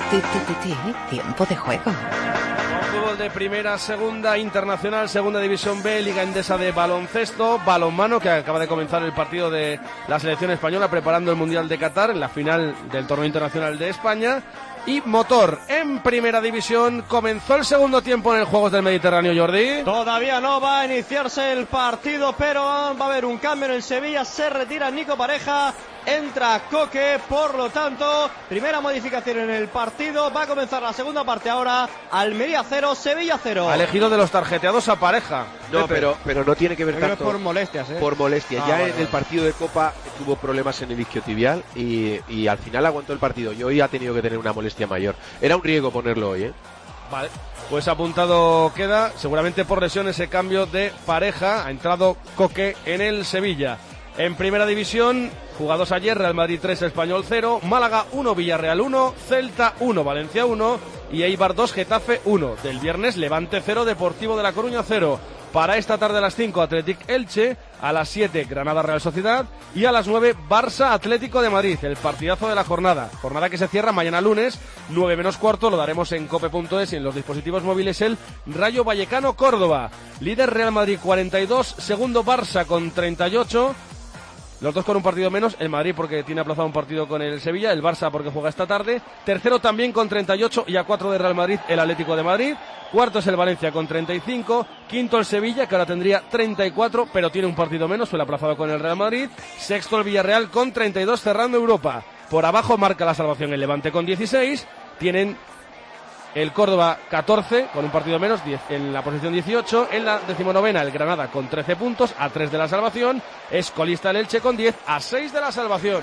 Tiempo de juego. Fútbol de primera, segunda, internacional, segunda división B, Liga Endesa de baloncesto, balonmano, que acaba de comenzar el partido de la selección española preparando el Mundial de Qatar en la final del torneo internacional de España. Y motor en primera división. Comenzó el segundo tiempo en el Juegos del Mediterráneo, Jordi. Todavía no va a iniciarse el partido, pero va a haber un cambio en el Sevilla. Se retira Nico Pareja, entra Coque, por lo tanto, primera modificación en el partido. Va a comenzar la segunda parte ahora. Almería 0, Sevilla 0. Ha elegido de los tarjeteados a Pareja. No, pero no tiene que ver Creo tanto. Por molestias, Por molestias. Ya vale, en el partido de Copa tuvo problemas en el isquiotibial y al final aguantó el partido. Y hoy ha tenido que tener una molestia mayor. Era un riesgo ponerlo hoy, ¿eh? Vale, pues apuntado queda, seguramente por lesión, ese cambio de Pareja. Ha entrado Coque en el Sevilla. En primera división, jugados ayer, Real Madrid 3, Español 0, Málaga 1, Villarreal 1, Celta 1, Valencia 1 y Eibar 2, Getafe 1. Del viernes, Levante 0, Deportivo de La Coruña 0. Para esta tarde a las 5, Athletic Elche, a las 7, Granada Real Sociedad y a las 9, Barça Atlético de Madrid, el partidazo de la jornada. Jornada que se cierra mañana lunes, 9 menos cuarto, lo daremos en cope.es y en los dispositivos móviles el Rayo Vallecano Córdoba. Líder Real Madrid 42, segundo Barça con 38. Los dos con un partido menos, el Madrid porque tiene aplazado un partido con el Sevilla, el Barça porque juega esta tarde. Tercero también con 38 y a 4 de Real Madrid el Atlético de Madrid. Cuarto es el Valencia con 35. Quinto el Sevilla, que ahora tendría 34, pero tiene un partido menos, fue el aplazado con el Real Madrid. Sexto el Villarreal con 32, cerrando Europa. Por abajo marca la salvación el Levante con 16. Tienen el Córdoba 14, con un partido menos, 10 en la posición 18. En la 19ª el Granada con 13 puntos, a 3 de la salvación. Es colista el Elche con 10, a 6 de la salvación.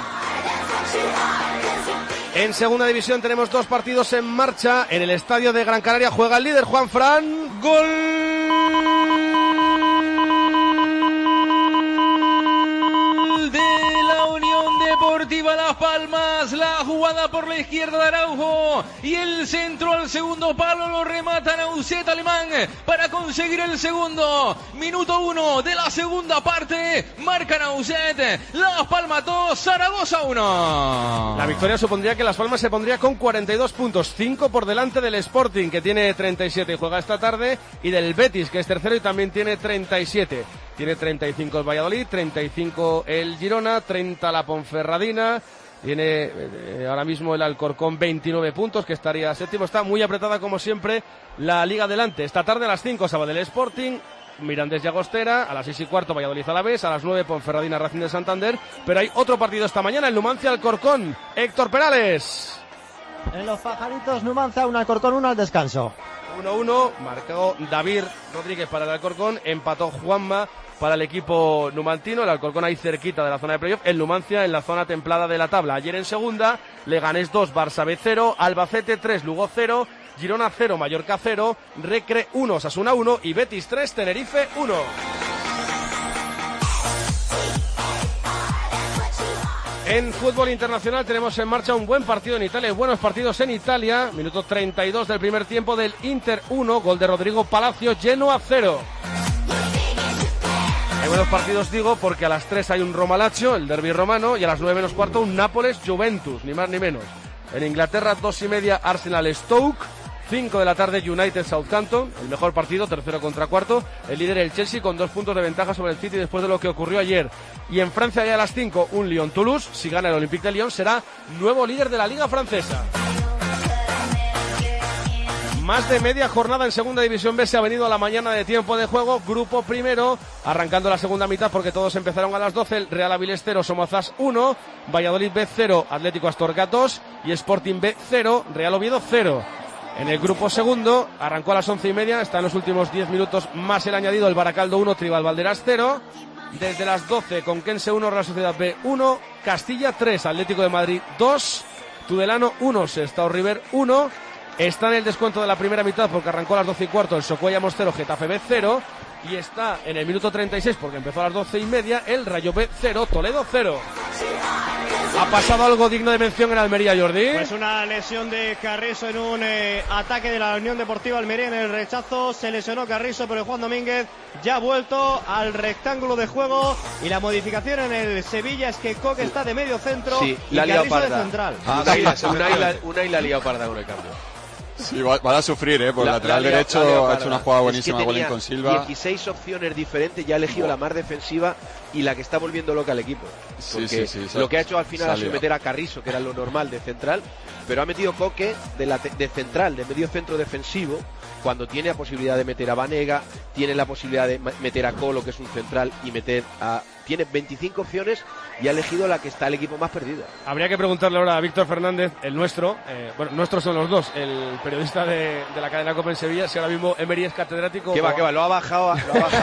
En segunda división tenemos dos partidos en marcha. En el estadio de Gran Canaria juega el líder Juanfran. ¡Gol! Deportiva Las Palmas, la jugada por la izquierda de Araujo y el centro al segundo palo lo remata Nauset Alemán para conseguir el segundo. Minuto 1 de la segunda parte, marca Nauset, Las Palmas 2, Zaragoza 1. La victoria supondría que Las Palmas se pondría con 42 puntos, 5 por delante del Sporting, que tiene 37 y juega esta tarde, y del Betis, que es tercero y también tiene 37. Tiene 35 el Valladolid, 35 el Girona, 30 la Ponferradina. Tiene ahora mismo el Alcorcón 29 puntos, que estaría séptimo. Está muy apretada como siempre la Liga adelante. Esta tarde a las 5 Sabadell Sporting, Mirandés y Agostera, a las 6:15 Valladolid Alavés, a las 9 Ponferradina Racing de Santander. Pero hay otro partido esta mañana, el Numancia Alcorcón. Héctor Perales. En los pajaritos, Numancia 1, Alcorcón 1 al descanso. 1-1, marcó David Rodríguez para el Alcorcón, empató Juanma para el equipo numantino. El Alcorcón ahí cerquita de la zona de playoff, el Numancia en la zona templada de la tabla. Ayer en segunda, Leganés 2, Barça B 0, Albacete 3, Lugo 0, Girona 0, Mallorca 0, Recre 1, Osasuna 1 y Betis 3, Tenerife 1. En fútbol internacional tenemos en marcha un buen partido en Italia, buenos partidos en Italia. Minuto 32 del primer tiempo del Inter 1, gol de Rodrigo Palacio, Genoa 0. Hay buenos partidos, digo, porque a las 3 hay un Roma-Lazio, el derbi romano, y a las 9 menos cuarto un Nápoles-Juventus, ni más ni menos. En Inglaterra, 2:30, Arsenal-Stoke. 5 de la tarde, United-Southampton, el mejor partido, tercero contra cuarto. El líder el Chelsea con 2 puntos de ventaja sobre el City después de lo que ocurrió ayer. Y en Francia ya a las 5, un Lyon-Toulouse. Si gana el Olympique de Lyon será nuevo líder de la Liga Francesa. Más de media jornada en segunda división B se ha venido a la mañana de tiempo de juego. Grupo primero, arrancando la segunda mitad porque todos empezaron a las 12. El Real Avilés 0, Somozas 1, Valladolid B 0, Atlético Astorga 2 y Sporting B 0, Real Oviedo 0. En el grupo segundo, arrancó a las 11:30, está en los últimos 10 minutos más el añadido, el Baracaldo 1, Tribal Valderas 0. Desde las 12, Conquense 1, Real Sociedad B 1, Castilla 3, Atlético de Madrid 2, Tudelano 1, Sestao River 1. Está en el descuento de la primera mitad porque arrancó a las 12:15, el Socuellamos 0, Getafe B 0. Y está en el minuto 36 porque empezó a las 12:30, el Rayo B 0, Toledo 0. ¿Ha pasado algo digno de mención en Almería, Jordi? Pues una lesión de Carrizo en un ataque de la Unión Deportiva Almería. En el rechazo se lesionó Carrizo, pero Juan Domínguez ya ha vuelto al rectángulo de juego. Y la modificación en el Sevilla es que Coque está de medio centro y Carrizo de central. Una y la ha liado parda con el cambio. Sí, van a sufrir, por el lateral derecho ha hecho una jugada buenísima con Silva. 16 opciones diferentes, ya ha elegido la más defensiva y la que está volviendo loca al equipo. Porque lo que ha hecho al final ha sido meter a Carrizo, que era lo normal de central, pero ha metido Coque de central, de medio centro defensivo, cuando tiene la posibilidad de meter a Banega, tiene la posibilidad de meter a Colo, que es un central, y meter a... Tiene 25 opciones y ha elegido la que está el equipo más perdido. Habría que preguntarle ahora a Víctor Fernández, el nuestro, bueno, nuestros son los dos, el periodista de la cadena COPE en Sevilla, si ahora mismo Emery es catedrático. ¿Qué va? Lo ha bajado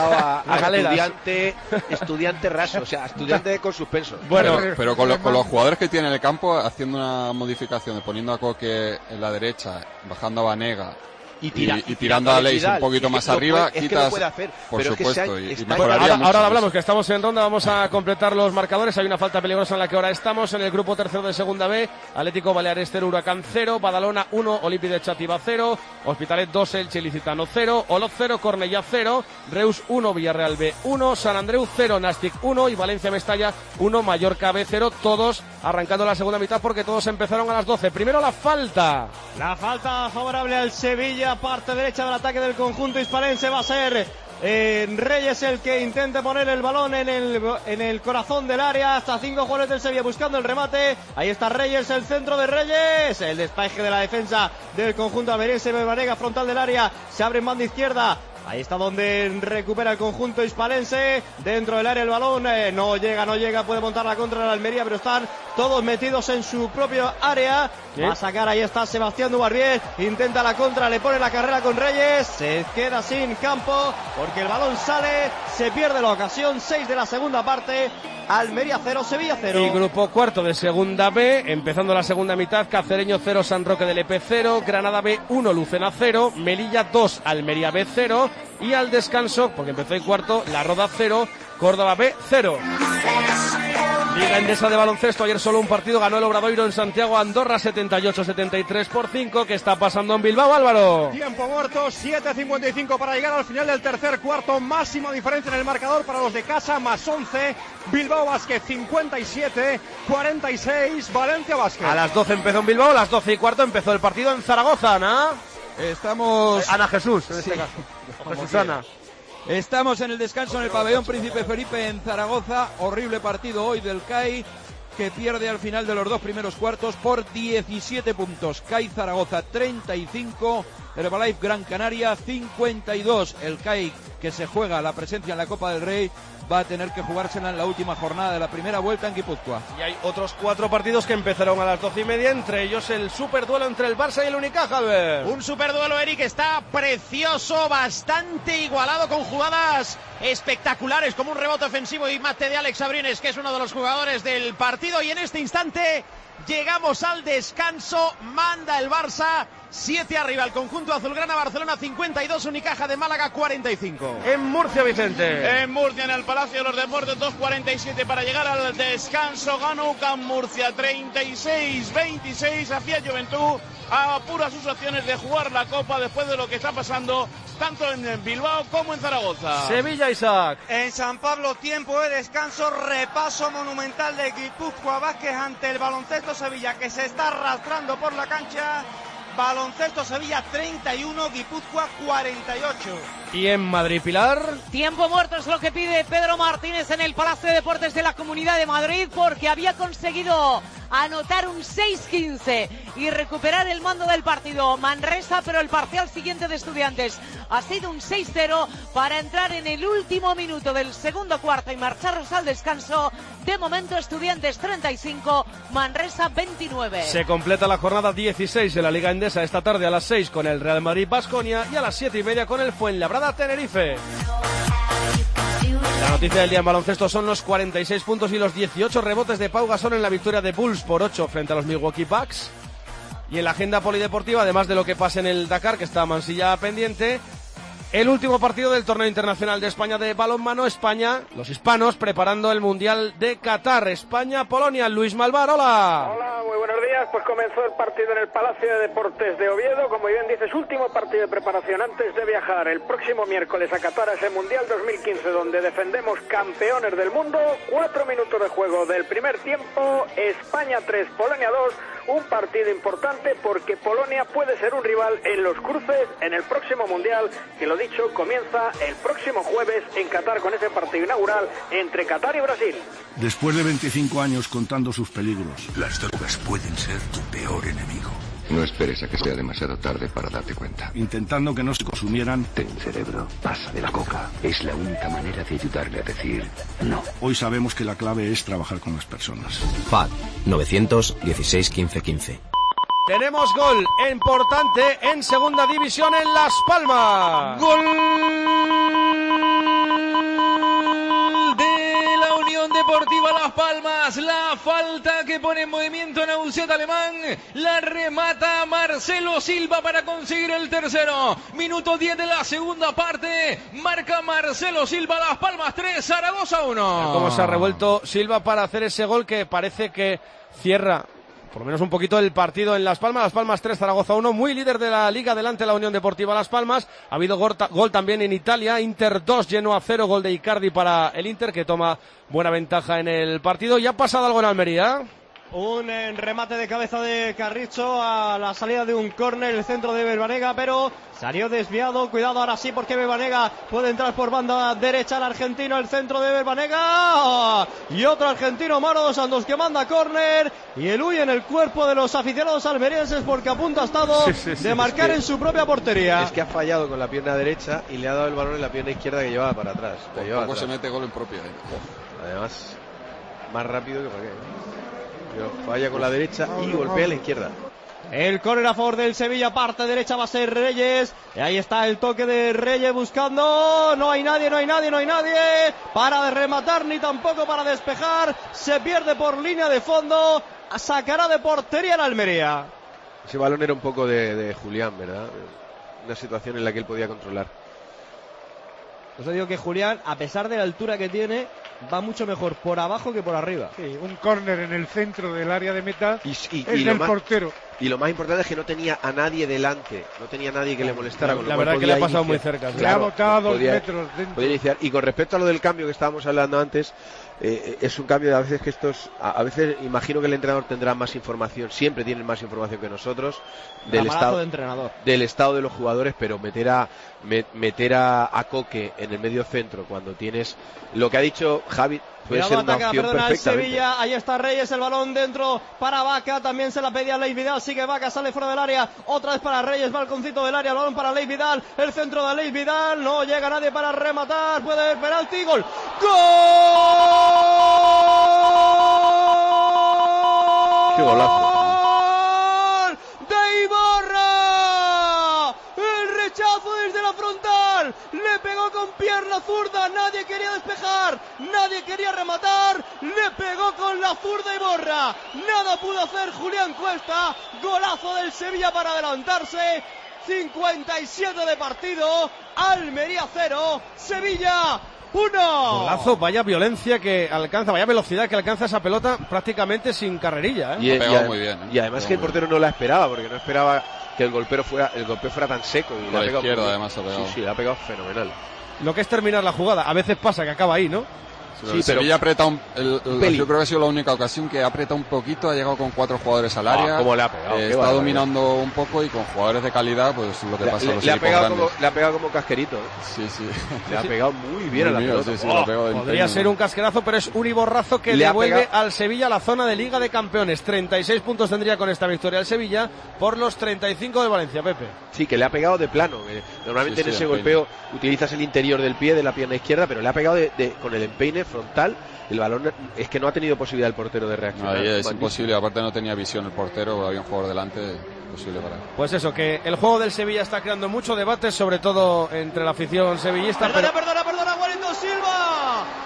a estudiante raso, o sea, estudiante con suspenso. Bueno, pero con los jugadores que tiene en el campo, haciendo una modificación, poniendo a Coque en la derecha, bajando a Banega y tirando a Leis un poquito más arriba, quitas, lo puede hacer, por supuesto, ahora hablamos, que estamos en ronda, vamos a completar los marcadores. Hay una falta peligrosa en la que ahora estamos, en el grupo tercero de segunda B. Atlético Baleares 0, Huracán 0, Badalona 1, Olympique de Xàtiva 0, Hospitalet 2, Elche Ilicitano 0, Olot 0, Cornellá 0, Reus 1, Villarreal B 1, San Andreu 0, Nàstic 1 y Valencia Mestalla 1, Mallorca B 0, todos arrancando la segunda mitad porque todos empezaron a las 12. Primero la falta. La falta favorable al Sevilla, parte derecha del ataque del conjunto hispalense, va a ser Reyes el que intente poner el balón en el corazón del área. Hasta 5 jugadores del Sevilla buscando el remate. Ahí está Reyes, el centro de Reyes, el despeje de la defensa del conjunto almeriense. Banega frontal del área, se abre en banda izquierda. Ahí está donde recupera el conjunto hispalense. Dentro del área el balón, no llega, puede montar la contra de Almería, pero están todos metidos en su propio área. Va a sacar, ahí está Sebastián Dubarbier, intenta la contra, le pone la carrera con Reyes, se queda sin campo porque el balón sale, se pierde la ocasión. 6 de la segunda parte, Almería 0, Sevilla 0. Y grupo cuarto de segunda B, empezando la segunda mitad, Cacereño 0, San Roque del EP 0, Granada B 1, Lucena 0, Melilla 2, Almería B 0 y al descanso, porque empezó en cuarto, La Roda 0, Córdoba B 0. Liga Endesa de baloncesto, ayer solo un partido, ganó el Obradoiro en Santiago, Andorra 78-73 por 5. ¿Qué está pasando en Bilbao, Álvaro? Tiempo muerto, 7:55 para llegar al final del tercer cuarto, máxima diferencia en el marcador para los de casa, más 11, Bilbao Basket 57-46, Valencia Basket. A las 12 empezó en Bilbao, a las 12 y cuarto empezó el partido en Zaragoza, Ana. Estamos... Ana Jesús, en este caso. O Jesusana. Estamos en el descanso en el pabellón Príncipe Felipe en Zaragoza. Horrible partido hoy del CAI, que pierde al final de los dos primeros cuartos por 17 puntos. CAI Zaragoza 35, Herbalife Gran Canaria 52. El CAI, que se juega la presencia en la Copa del Rey, va a tener que jugársela en la última jornada de la primera vuelta en Guipúzcoa. Y hay otros 4 partidos que empezaron a las 12:30, entre ellos el superduelo entre el Barça y el Unicaja, Albert. Un superduelo, Eric, está precioso, bastante igualado, con jugadas espectaculares, como un rebote ofensivo y mate de Alex Abrines, que es uno de los jugadores del partido. Y en este instante llegamos al descanso, manda el Barça 7 arriba, el conjunto azulgrana. Barcelona 52, Unicaja de Málaga 45. En Murcia, Vicente. En Murcia, en el Palacio de los Deportes, 2:47 para llegar al descanso. Gana UCAM Murcia 36-26. Hacía Juventud, apura sus opciones de jugar la Copa después de lo que está pasando tanto en Bilbao como en Zaragoza. Sevilla, Isaac. En San Pablo, tiempo de descanso, repaso monumental de Guipúzcoa Vázquez ante el Baloncesto Sevilla, que se está arrastrando por la cancha. Baloncesto Sevilla 31, Guipúzcoa 48. Y en Madrid, Pilar. Tiempo muerto es lo que pide Pedro Martínez en el Palacio de Deportes de la Comunidad de Madrid, porque había conseguido anotar un 6-15 y recuperar el mando del partido Manresa, pero el parcial siguiente de Estudiantes ha sido un 6-0 para entrar en el último minuto del segundo cuarto y marcharnos al descanso. De momento, Estudiantes 35, Manresa 29. Se completa la jornada 16 de la Liga Endesa esta tarde a las 6 con el Real Madrid Baskonia y a las 7:30 con el Fuenlabrada Tenerife. La noticia del día en baloncesto son los 46 puntos y los 18 rebotes de Pau Gasol en la victoria de Bulls por 8 frente a los Milwaukee Bucks. Y en la agenda polideportiva, además de lo que pasa en el Dakar, que está Mansilla pendiente, El último partido del torneo internacional de España de balonmano. España, los hispanos, preparando el Mundial de Qatar. España-Polonia. Luis Malvar, hola. Hola, muy buenos días. Pues comenzó el partido en el Palacio de Deportes de Oviedo. Como bien dices, último partido de preparación antes de viajar el próximo miércoles a Qatar, a ese Mundial 2015, donde defendemos campeones del mundo. 4 minutos de juego del primer tiempo. España 3, Polonia 2. Un partido importante porque Polonia puede ser un rival en los cruces en el próximo Mundial, que lo dicho, comienza el próximo jueves en Qatar con ese partido inaugural entre Qatar y Brasil. Después de 25 años contando sus peligros. Las drogas pueden ser tu peor enemigo. No esperes a que sea demasiado tarde para darte cuenta. Intentando que no se consumieran. Ten cerebro, pasa de la coca. Es la única manera de ayudarle a decir no. Hoy sabemos que la clave es trabajar con las personas. FAD 916 15 15. Tenemos gol importante en segunda división en Las Palmas. Gol de la Unión Deportiva Las Palmas. La falta que pone en movimiento Nauset Alemán. La remata Marcelo Silva para conseguir el tercero. Minuto 10 de la segunda parte. Marca Marcelo Silva. Las Palmas 3, Zaragoza 1. Cómo se ha revuelto Silva para hacer ese gol que parece que cierra por lo menos un poquito el partido en Las Palmas. Las Palmas 3, Zaragoza 1, muy líder de la Liga, delante la Unión Deportiva Las Palmas. Ha habido gol también en Italia, Inter 2, Genoa 0, gol de Icardi para el Inter, que toma buena ventaja en el partido. ¿Ya ha pasado algo en Almería? Un remate de cabeza de Carrizo a la salida de un córner, el centro de Belvanega, pero salió desviado. Cuidado ahora sí, porque Belvanega puede entrar por banda derecha el argentino, el centro de Belvanega y otro argentino, Mauro dos Santos, que manda córner, y el huye en el cuerpo de los aficionados almerienses porque a punto ha estado de marcar en su propia portería. Es que ha fallado con la pierna derecha y le ha dado el balón en la pierna izquierda que llevaba para atrás. Poco se mete gol en propia. Además, más rápido que para qué. Pero falla con la derecha y golpea a la izquierda. El córner a favor del Sevilla, parte derecha va a ser Reyes. Y ahí está el toque de Reyes buscando. No hay nadie para de rematar ni tampoco para despejar. Se pierde por línea de fondo. Sacará de portería en Almería. Ese balón era un poco de Julián, ¿verdad? Una situación en la que él podía controlar. Os digo que Julián, a pesar de la altura que tiene, va mucho mejor por abajo que por arriba. Sí, un córner en el centro del área de meta y del portero. Y lo más importante es que no tenía a nadie delante, no tenía nadie que le molestara. La verdad que le ha pasado muy cerca. Le ha botado a 2 metros dentro. Podía iniciar. Y con respecto a lo del cambio que estábamos hablando antes, es un cambio de a veces que a veces imagino que el entrenador tendrá más información, siempre tienen más información que nosotros del estado de los jugadores, pero meter a Coque en el medio centro cuando tienes lo que ha dicho Javi puede ser una opción perfectamente. Sevilla, ahí está Reyes, el balón dentro para Vaca, también se la pedía Leif Vidal, sigue Vaca, sale fuera del área, otra vez para Reyes, balconcito del área, el balón para Leif Vidal, el centro de Leif Vidal, no llega nadie para rematar, puede haber penalti, gol. ¡Gol! ¡Qué golazo! ¡De Ibarra! El rechazo desde la frontal, le pegó con pierna zurda, nadie quería despejar, nadie quería rematar, le pegó con la zurda Ibarra, nada pudo hacer Julián Cuesta, golazo del Sevilla para adelantarse. 57 de partido, Almería 0, Sevilla 1. Golazo, vaya violencia que alcanza, vaya velocidad que alcanza esa pelota prácticamente sin carrerilla, Y muy bien, y además que el portero no la esperaba, porque no esperaba que el golpe fuera tan seco. Y la izquierda además ha pegado. Sí, la ha pegado fenomenal. Lo que es terminar la jugada, a veces pasa que acaba ahí, ¿no? Sí, pero Sevilla aprieta yo creo que ha sido la única ocasión que aprieta un poquito, ha llegado con 4 jugadores al área. ¿Cómo le ha pegado? Está dominando un poco y con jugadores de calidad, pues lo que pasa a los equipos grandes. Le ha pegado como casquerito. Sí. Le ha pegado muy bien a la pelota. Podría ser un casquerazo, pero es un Iborrazo que devuelve al Sevilla la zona de Liga de Campeones. 36 puntos tendría con esta victoria el Sevilla por los 35 de Valencia, Pepe. Sí, que le ha pegado de plano. Normalmente en ese golpeo utilizas el interior del pie de la pierna izquierda, pero le ha pegado con el empeine frontal. El balón es que no ha tenido posibilidad el portero de reaccionar. Es imposible, aparte no tenía visión el portero, había un jugador delante, imposible para él. Pues eso, que el juego del Sevilla está creando mucho debate, sobre todo entre la afición sevillista. Perdona, Wellington Silva.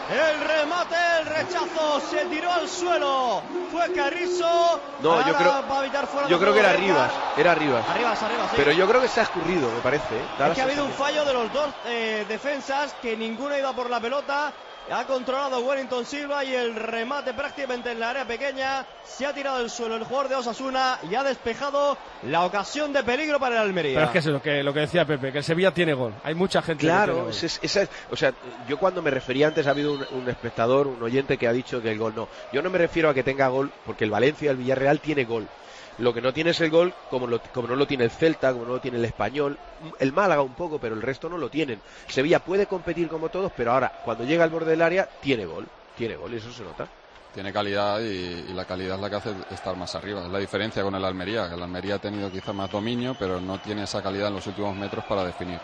El remate, el rechazo, se tiró al suelo. Fue Carrizo. No, yo creo que era Rivas. Era Rivas. Arriba, sí. Pero yo creo que se ha escurrido, me parece. Es que ha habido un fallo de los dos defensas, que ninguno iba por la pelota. Ha controlado Wellington Silva y el remate prácticamente en la área pequeña. Se ha tirado al suelo el jugador de Osasuna y ha despejado la ocasión de peligro para el Almería. Pero es que es lo que decía Pepe, que el Sevilla tiene gol. Hay mucha gente claro, que tiene gol. O sea, yo cuando me refería antes, ha habido un espectador, un oyente que ha dicho que el gol no. Yo no me refiero a que tenga gol, porque el Valencia, el Villarreal tiene gol. Lo que no tiene es el gol, como no lo tiene el Celta, como no lo tiene el Español, el Málaga un poco, pero el resto no lo tienen. Sevilla puede competir como todos, pero ahora, cuando llega al borde del área, tiene gol, y eso se nota. Tiene calidad y la calidad es la que hace estar más arriba. Es la diferencia con el Almería, que el Almería ha tenido quizá más dominio, pero no tiene esa calidad en los últimos metros para definir.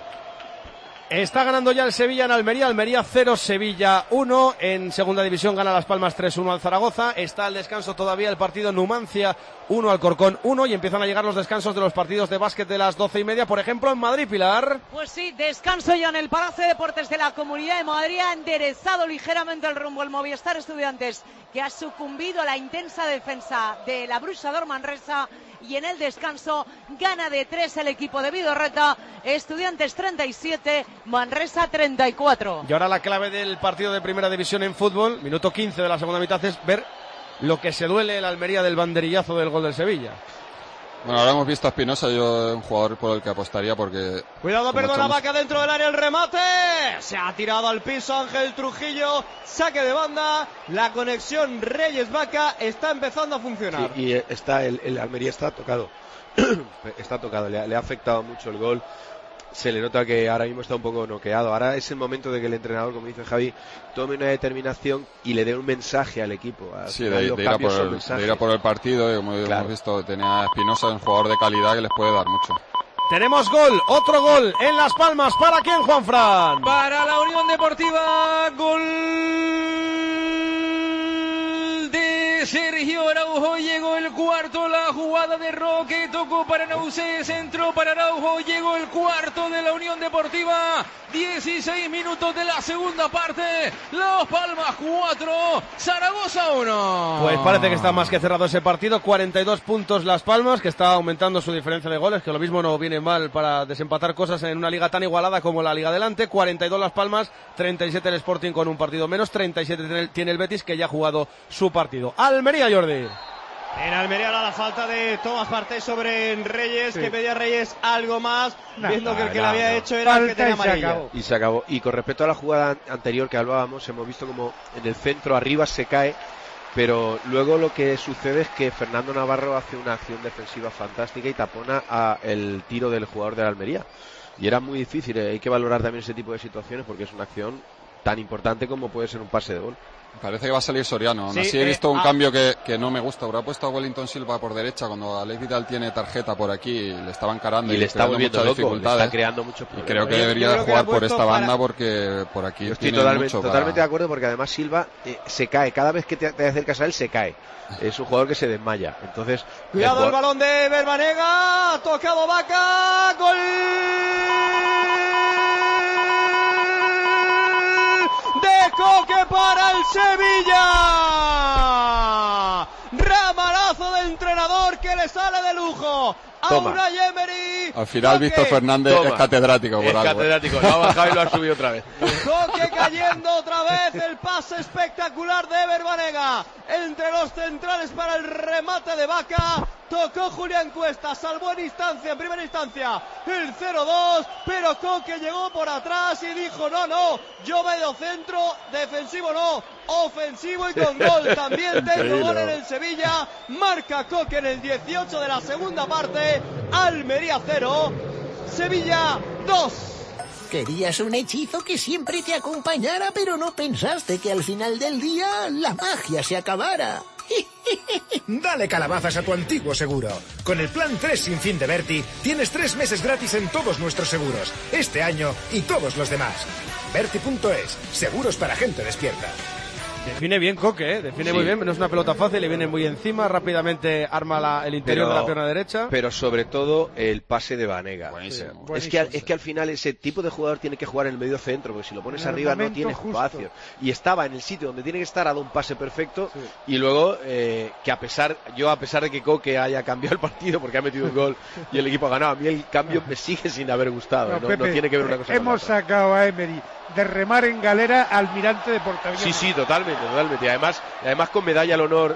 Está ganando ya el Sevilla en Almería. Almería 0, Sevilla 1. En segunda división gana Las Palmas 3-1 al Zaragoza. Está al descanso todavía el partido Numancia 1, Alcorcón 1. Y empiezan a llegar los descansos de los partidos de básquet de las 12:30. Por ejemplo, en Madrid, Pilar. Pues sí, descanso ya en el Palacio de Deportes de la Comunidad de Madrid. Ha enderezado ligeramente el rumbo el Movistar Estudiantes, que ha sucumbido a la intensa defensa de la Bruixador Manresa. Y en el descanso gana de 3 el equipo de Vidorreta. Estudiantes 37, Manresa 34. Y ahora la clave del partido de primera división en fútbol, minuto 15 de la segunda mitad, es ver lo que se duele el Almería del banderillazo del gol del Sevilla. Bueno, ahora hemos visto a Espinosa, yo un jugador por el que apostaría porque... Cuidado, perdona, Vaca dentro del área, el remate. Se ha tirado al piso Ángel Trujillo, saque de banda, la conexión Reyes-Vaca está empezando a funcionar. Sí, y el Almería está tocado, está tocado, le ha afectado mucho el gol. Se le nota que ahora mismo está un poco noqueado. Ahora es el momento de que el entrenador, como dice Javi, tome una determinación y le dé un mensaje al equipo. Sí, de ir a por el partido, y como hemos visto, tenía a Espinosa, un jugador de calidad que les puede dar mucho. Tenemos gol, otro gol en Las Palmas. ¿Para quién, Juanfran? Para la Unión Deportiva, gol de Sergio Araujo. Llegó el cuarto, la jugada de Roque, tocó para Nausé, centró para Araujo, llegó el cuarto de la Unión Deportiva. 16 minutos de la segunda parte. Las Palmas 4, Zaragoza 1. Pues parece que está más que cerrado ese partido. 42 puntos Las Palmas, que está aumentando su diferencia de goles, que lo mismo no viene mal para desempatar cosas en una liga tan igualada como la Liga Adelante. 42 Las Palmas, 37 el Sporting con un partido menos, 37 tiene el Betis, que ya ha jugado su partido. Almería, Jordi. En Almería la falta de Tomás Partey sobre Reyes, que pedía Reyes algo más, viendo que el que le había hecho era el que tenía amarilla. Y se acabó. Y con respecto a la jugada anterior que hablábamos, hemos visto como en el centro arriba se cae, pero luego lo que sucede es que Fernando Navarro hace una acción defensiva fantástica y tapona el tiro del jugador de la Almería. Y era muy difícil, hay que valorar también ese tipo de situaciones porque es una acción tan importante como puede ser un pase de gol. Parece que va a salir Soriano. Aún así he visto un cambio que no me gusta. Habrá puesto a Wellington Silva por derecha cuando Alex Vidal tiene tarjeta por aquí y le está encarando y le está volviendo muchas loco, dificultades. le está creando muchos problemas. Y creo que debería jugar por esta banda porque por aquí yo estoy tiene totalmente de acuerdo porque además Silva se cae. Cada vez que te acercas a él se cae. Es un jugador que se desmaya. Entonces, cuidado el balón de Verbanega, tocado Vaca, gol de Coque para el Sevilla. Ramalazo de entrenador que le sale de lujo a Unai Emery. Al final Víctor Fernández es catedrático por algo. Catedrático, lo ha bajado y lo ha subido otra vez. Coque cayendo otra vez, el pase espectacular de Verbanega entre los centrales para el remate de Vaca. Tocó Julián Cuesta, salvó en primera instancia el 0-2, pero Coque llegó por atrás y dijo no, yo medio centro, defensivo no, ofensivo y con gol. También tengo gol en el Sevilla, marca Coque en el 18 de la segunda parte. Almería 0, Sevilla 2. Querías un hechizo que siempre te acompañara, pero no pensaste que al final del día la magia se acabara. Dale calabazas a tu antiguo seguro. Con el plan 3 sin fin de Berti, tienes 3 meses gratis en todos nuestros seguros, este año y todos los demás. Berti.es, seguros para gente despierta. Define bien Coque, define muy bien, no es una pelota fácil, le viene muy encima, rápidamente arma el interior de la pierna derecha. Pero sobre todo el pase de Banega. Buenísimo. Es que al final ese tipo de jugador tiene que jugar en el medio centro, porque si lo pones arriba no tiene espacio. Y estaba en el sitio donde tiene que estar, ha dado un pase perfecto, y luego que a pesar de que Coque haya cambiado el partido porque ha metido un gol y el equipo ha ganado, a mí el cambio me sigue sin haber gustado. No, Pepe, no tiene que ver una cosa hemos con la otra. sacado a Emery de remar en galera al Almirante de Portaaviones. Sí, totalmente. Y además con medalla al honor.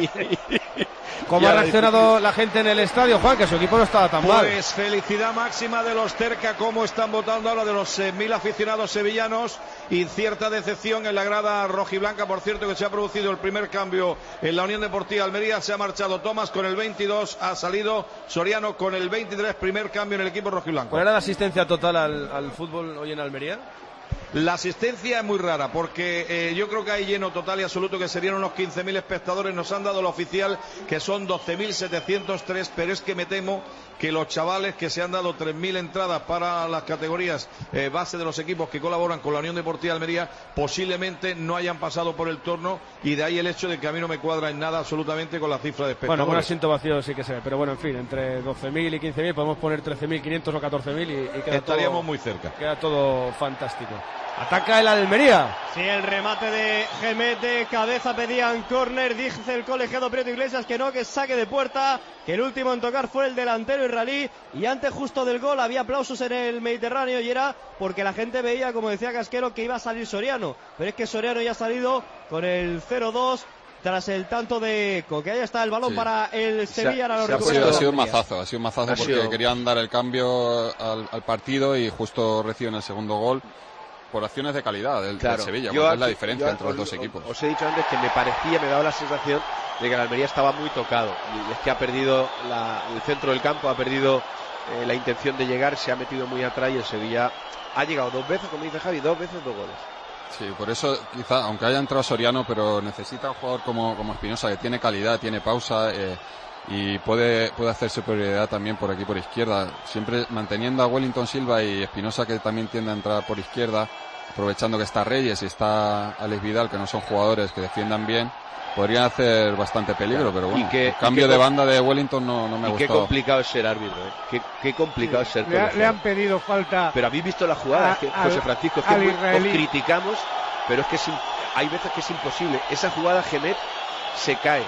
¿Cómo ha reaccionado la gente en el estadio, Juan? Que su equipo no estaba tan mal. Pues felicidad máxima de los cerca, como están votando ahora de los 1000 aficionados sevillanos, y cierta decepción en la grada rojiblanca. Por cierto, que se ha producido el primer cambio en la Unión Deportiva Almería. Se ha marchado Tomás con el 22, ha salido Soriano con el 23, primer cambio en el equipo rojiblanco. ¿Cuál era la asistencia total al fútbol hoy en Almería? La asistencia es muy rara porque yo creo que hay lleno total y absoluto, que serían unos 15.000 espectadores. Nos han dado la oficial que son 12.703, pero es que me temo que los chavales que se han dado 3.000 entradas para las categorías base de los equipos que colaboran con la Unión Deportiva Almería posiblemente no hayan pasado por el torno, y de ahí el hecho de que a mí no me cuadra en nada absolutamente con la cifra de espectadores. Bueno, un asiento vacío sí que se ve, pero bueno, en fin, entre 12.000 y 15.000 podemos poner 13.500 o 14.000 y queda estaríamos todo, muy cerca. Queda todo fantástico. Ataca el Almería. Sí, el remate de Gemet de cabeza, pedían córner, dice el colegiado Prieto Iglesias que no, que saque de puerta, que el último en tocar fue el delantero israelí, y antes justo del gol había aplausos en el Mediterráneo, y era porque la gente veía, como decía Casquero, que iba a salir Soriano, pero es que Soriano ya ha salido con el 0-2 tras el tanto de Coque. Ahí está el balón para el Sevilla. Ha sido un mazazo porque querían dar el cambio al partido y justo reciben el segundo gol por acciones de calidad del Sevilla, es la diferencia entre los dos equipos. Os he dicho antes que me daba la sensación de que el Almería estaba muy tocado, y es que ha perdido el centro del campo, ha perdido la intención de llegar, se ha metido muy atrás, y el Sevilla ha llegado 2 veces, como dice Javi, 2 veces 2 goles. Sí, por eso quizá, aunque haya entrado Soriano, pero necesita un jugador como Espinosa, que tiene calidad, tiene pausa, y puede hacer superioridad también por aquí por izquierda, siempre manteniendo a Wellington Silva y Espinosa, que también tiende a entrar por izquierda, aprovechando que está Reyes y está Alex Vidal, que no son jugadores que defiendan bien, podrían hacer bastante peligro, pero bueno, el cambio de banda de Wellington no me ha gustado. Qué complicado es ser árbitro, qué complicado es ser colegiado. Le han pedido falta. Pero habéis visto la jugada, José Francisco, es que os criticamos, pero es que hay veces que es imposible. Esa jugada, Gemet se cae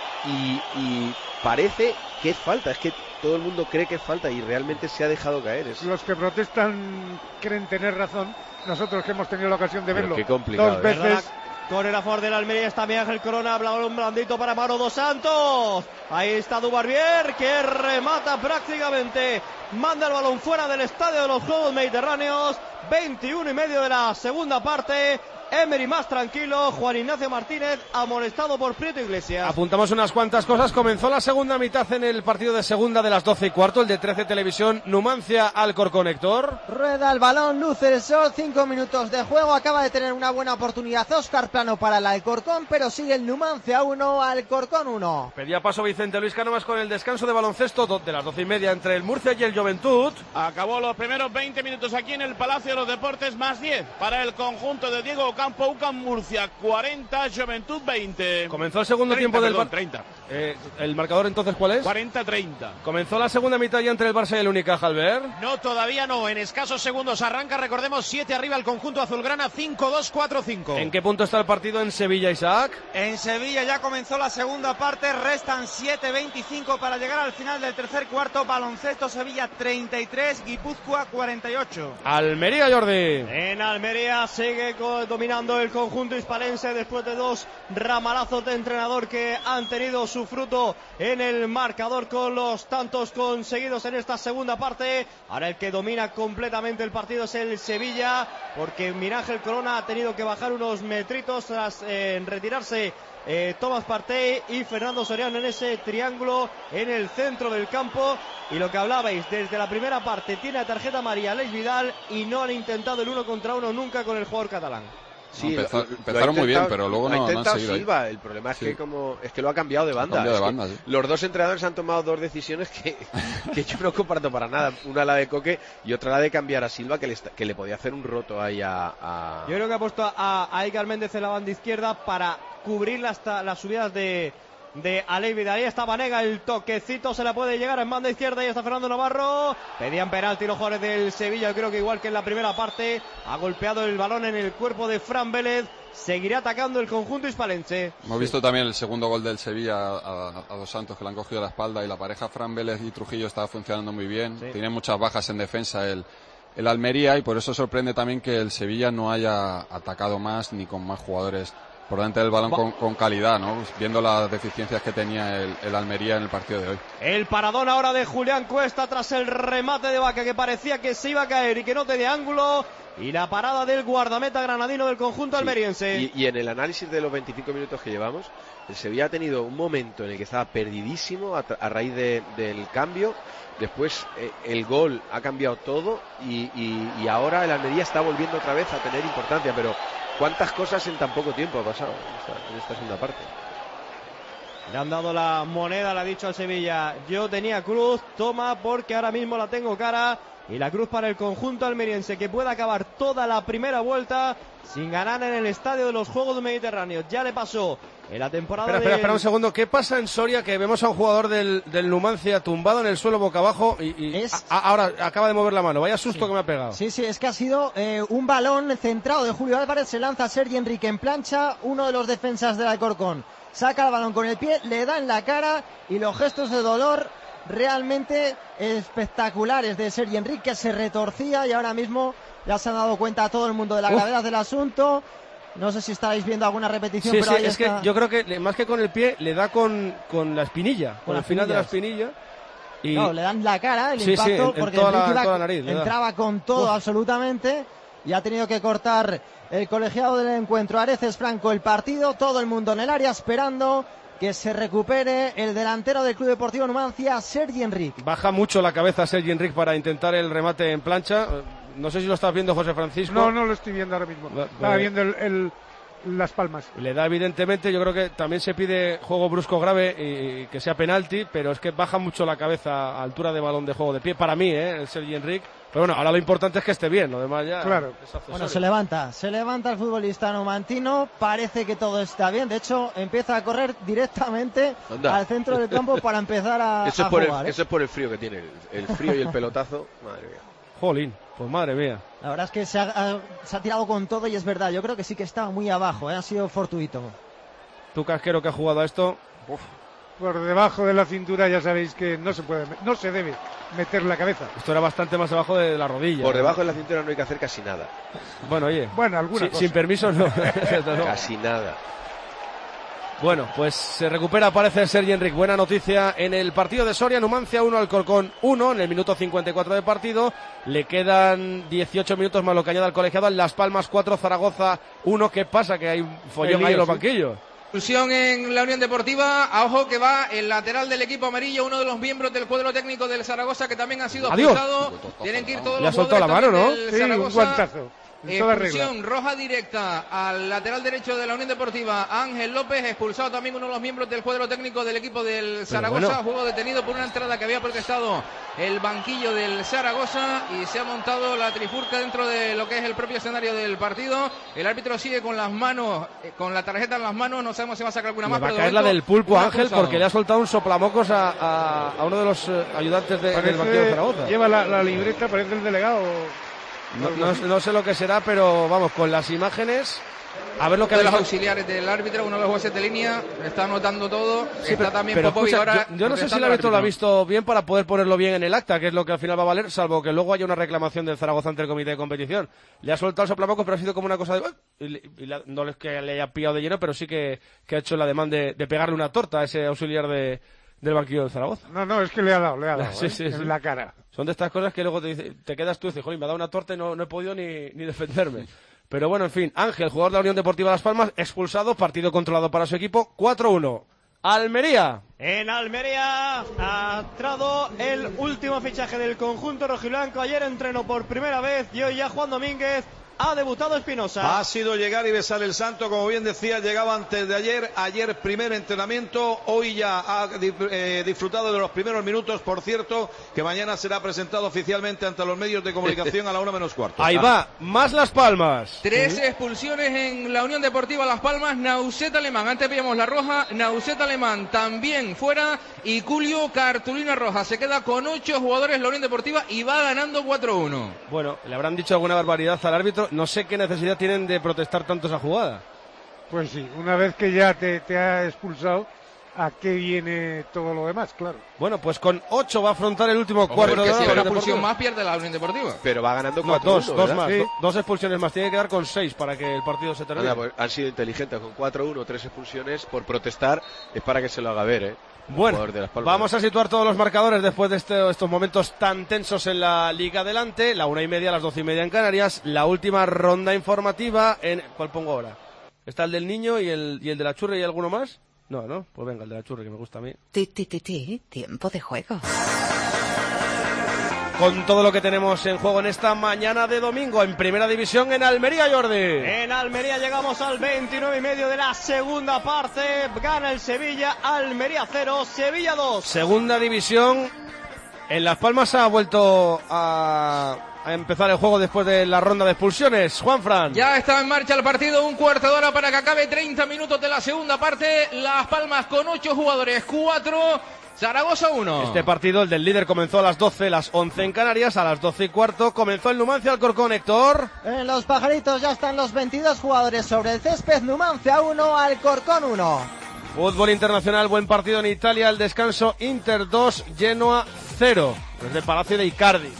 y parece que es falta, es que todo el mundo cree que es falta y realmente se ha dejado caer. Los que protestan creen tener razón, nosotros que hemos tenido la ocasión de verlo qué complicado, 2 veces. Corner a favor del Almería, está Ángel Corona, balón blandito para Maro dos Santos. Ahí está Dubarbier, que remata prácticamente, manda el balón fuera del estadio de los Juegos Mediterráneos. 21 y medio de la segunda parte. Emery más tranquilo, Juan Ignacio Martínez amonestado por Prieto Iglesias. Apuntamos unas cuantas cosas. Comenzó la segunda mitad en el partido de segunda de las 12:15, el de 13 Televisión, Numancia Alcorcón. Héctor. Rueda el balón, luce el sol, 5 minutos de juego, acaba de tener una buena oportunidad Óscar Plano para el Alcorcón, pero sigue el Numancia 1, Alcorcón 1. Pedía paso Vicente Luis Cánovas con el descanso de baloncesto de las 12:30 entre el Murcia y el Joventut. Acabó los primeros 20 minutos aquí en el Palacio de los Deportes, más 10 para el conjunto de Diego Campo. UCAM Murcia 40, Juventud 20. Comenzó el segundo tiempo del 30. ¿El marcador entonces cuál es? 40-30. Comenzó la segunda mitad ya entre el Barça y el Unicaja, Albert. No, todavía no. En escasos segundos arranca, recordemos, 7 arriba el conjunto azulgrana, 5-2, 4-5. ¿En qué punto está el partido en Sevilla, Isaac? En Sevilla ya comenzó la segunda parte, restan 7:25 para llegar al final del tercer cuarto. Baloncesto Sevilla 33, Guipúzcoa 48. Almería, Jordi. En Almería sigue dominando el conjunto hispalense después de 2 ramalazos de entrenador que han tenido su fruto en el marcador con los tantos conseguidos en esta segunda parte. Ahora el que domina completamente el partido es el Sevilla, porque Mirángel Corona ha tenido que bajar unos metritos tras retirarse Tomás Partey y Fernando Soriano en ese triángulo en el centro del campo. Y lo que hablabais, desde la primera parte tiene a tarjeta amarilla Alex Vidal y no han intentado el 1 contra 1 nunca con el jugador catalán. Sí, empezaron muy bien, pero luego no han seguido Silva. ahí. El problema es que lo ha cambiado de banda. Sí. Los dos entrenadores han tomado dos decisiones que yo no comparto para nada. Una la de Coque y otra la de cambiar a Silva, que le podía hacer un roto ahí a... Yo creo que ha puesto a Iker Méndez en la banda izquierda para cubrir las subidas de Alevida. Ahí está Banega, el toquecito se la puede llegar en banda izquierda. Ahí está Fernando Navarro. Pedían penalti los jugadores del Sevilla. Yo creo que igual que en la primera parte ha golpeado el balón en el cuerpo de Fran Vélez. Seguirá atacando el conjunto hispalense. Hemos visto también el segundo gol del Sevilla a Dos Santos, que le han cogido la espalda, y la pareja Fran Vélez y Trujillo estaba funcionando muy bien. Tiene muchas bajas en defensa el Almería, y por eso sorprende también que el Sevilla no haya atacado más ni con más jugadores por delante del balón con calidad, ¿no? Viendo las deficiencias que tenía el Almería en el partido de hoy. El paradón ahora de Julián Cuesta tras el remate de Vaca, que parecía que se iba a caer y que no tenía ángulo, y la parada del guardameta granadino del conjunto almeriense. Y en el análisis de los 25 minutos que llevamos, el Sevilla ha tenido un momento en el que estaba perdidísimo a raíz del cambio. Después el gol ha cambiado todo y ahora el Almería está volviendo otra vez a tener importancia, pero ¿cuántas cosas en tan poco tiempo ha pasado en esta segunda parte? Le han dado la moneda, le ha dicho al Sevilla: yo tenía cruz, toma, porque ahora mismo la tengo cara. Y la cruz para el conjunto almeriense, que puede acabar toda la primera vuelta sin ganar en el Estadio de los Juegos Mediterráneos. Ya le pasó en la temporada Espera un segundo. ¿Qué pasa en Soria? Que vemos a un jugador del Numancia tumbado en el suelo boca abajo y ahora acaba de mover la mano. Vaya susto que me ha pegado. Sí, es que ha sido un balón centrado de Julio Álvarez. Se lanza Sergi Enrique en plancha, uno de los defensas del Alcorcón. Saca el balón con el pie, le da en la cara, y los gestos de dolor realmente espectaculares de Sergi Enrique, que se retorcía, y ahora mismo ya se han dado cuenta a todo el mundo de la gravedad del asunto. No sé si estáis viendo alguna repetición, pero ahí está. Que yo creo que más que con el pie le da con la espinilla, con el final de la espinilla. Y... No, le dan la cara, el impacto, porque toda la nariz, entraba con todo absolutamente, y ha tenido que cortar el colegiado del encuentro, Areces Franco, el partido. Todo el mundo en el área esperando que se recupere el delantero del Club Deportivo Numancia, Sergi Enrique. Baja mucho la cabeza Sergi Enrique para intentar el remate en plancha. No sé si lo estás viendo, José Francisco. No lo estoy viendo ahora mismo. Estaba viendo las palmas. Le da, evidentemente. Yo creo que también se pide juego brusco grave y que sea penalti, pero es que baja mucho la cabeza a altura de balón de juego de pie. Para mí, el Sergi Enrique. Pero bueno, ahora lo importante es que esté bien, lo demás ya. Claro. Bueno, se levanta el futbolista numantino, parece que todo está bien. De hecho, empieza a correr directamente al centro del campo para empezar a jugar. Eso es por el frío que tiene, el frío y el pelotazo. Madre mía. Jolín, pues madre mía. La verdad es que se ha tirado con todo, y es verdad, yo creo que sí que estaba muy abajo, ha sido fortuito. Tú, Casquero, que has jugado a esto. Por debajo de la cintura ya sabéis que no se debe meter la cabeza. Esto era bastante más abajo de la rodilla. Por debajo de la cintura no hay que hacer casi nada. Bueno, oye. Alguna cosa. Sin permiso no. Casi nada. Bueno, pues se recupera, parece, Sergi Enrique. Buena noticia en el partido de Soria. Numancia 1, Alcorcón 1 en el minuto 54 de partido. Le quedan 18 minutos más lo que añade el colegiado. En Las Palmas 4, Zaragoza 1. ¿Qué pasa? Que hay un follón ahí en los banquillos. Expulsión en la Unión Deportiva. A ojo que va el lateral del equipo amarillo, uno de los miembros del cuadro técnico del Zaragoza, que también ha sido expulsado. Tienen que ir todos los jugadores. Le ha soltado la mano, ¿no? Sí, un guantazo. Expulsión roja directa al lateral derecho de la Unión Deportiva, Ángel López. Expulsado también uno de los miembros del cuadro técnico del equipo del Zaragoza. Juego detenido por una entrada que había protestado el banquillo del Zaragoza, y se ha montado la trifurca dentro de lo que es el propio escenario del partido. El árbitro sigue con las manos, con la tarjeta en las manos. No sabemos si va a sacar alguna más. Va a caer la del pulpo, Ángel, porque le ha soltado un soplamocos a uno de los ayudantes del banquillo de Zaragoza. Lleva la libreta, parece el delegado. No sé lo que será, pero vamos, con las imágenes, a ver lo que de los auxiliares del árbitro, uno de los jueces de línea, está anotando todo. Sí, está también Popovic ahora. Yo no sé si el árbitro lo ha visto bien para poder ponerlo bien en el acta, que es lo que al final va a valer, salvo que luego haya una reclamación del Zaragoza ante el comité de competición. Le ha soltado el soplamocos, pero ha sido como una cosa de... no es que le haya pillado de lleno, pero sí que ha hecho la demanda de pegarle una torta a ese auxiliar del banquillo del Zaragoza. No, es que le ha dado sí, en la cara. Son de estas cosas que luego te quedas tú y dices, joder, me ha dado una torta y no he podido ni defenderme. Pero bueno, en fin, Ángel, jugador de la Unión Deportiva Las Palmas, expulsado, partido controlado para su equipo, 4-1. Almería. En Almería ha entrado el último fichaje del conjunto rojiblanco. Ayer entrenó por primera vez y hoy ya Juan Domínguez ha debutado Espinosa. Ha sido llegar y besar el santo, como bien decía, llegaba antes de ayer primer entrenamiento, hoy ya ha disfrutado de los primeros minutos, por cierto, que mañana será presentado oficialmente ante los medios de comunicación a la 1:15. Ahí va, más Las Palmas. 3 expulsiones en la Unión Deportiva Las Palmas. Nauset Alemán, antes veíamos la roja, Nauset Alemán también fuera, y Julio cartulina roja. Se queda con 8 jugadores la Unión Deportiva y va ganando 4-1. Bueno, le habrán dicho alguna barbaridad al árbitro. No sé qué necesidad tienen de protestar tanto esa jugada. Pues sí, una vez que ya te ha expulsado, ¿a qué viene todo lo demás? Claro. Bueno, pues con 8 va a afrontar el último cuarto de hora. Si una expulsión más pierde la Unión Deportiva. Pero va ganando 4-1. No, dos más. ¿Sí? 2 expulsiones más. Tiene que quedar con 6 para que el partido se termine. Pues han sido inteligentes con 4-1, 3 expulsiones por protestar. Es para que se lo haga ver, Bueno, vamos a situar todos los marcadores después de estos momentos tan tensos en la Liga Adelante. La 1:30, las 12:30 en Canarias. La última ronda informativa en... ¿Cuál pongo ahora? ¿Está el del niño y el de la churra y alguno más? No, pues venga, el de la churra, que me gusta a mí. Tiempo de juego. Con todo lo que tenemos en juego en esta mañana de domingo en Primera División en Almería, Jordi. En Almería llegamos al 29:30 de la segunda parte. Gana el Sevilla, Almería 0, Sevilla 2. Segunda División. En Las Palmas ha vuelto a empezar el juego después de la ronda de expulsiones. Juanfran. Ya está en marcha el partido, un cuarto de hora para que acabe, 30 minutos de la segunda parte. Las Palmas con 8 jugadores, 4... Zaragoza 1. Este partido, el del líder, comenzó a las 12, las 11 en Canarias. A las 12:15 comenzó el Numancia Alcorcón, Héctor. En los pajaritos ya están los 22 jugadores sobre el césped. Numancia 1, Alcorcón 1. Fútbol internacional, buen partido en Italia. El descanso, Inter 2, Genoa 0. Desde Palacio de Icardi.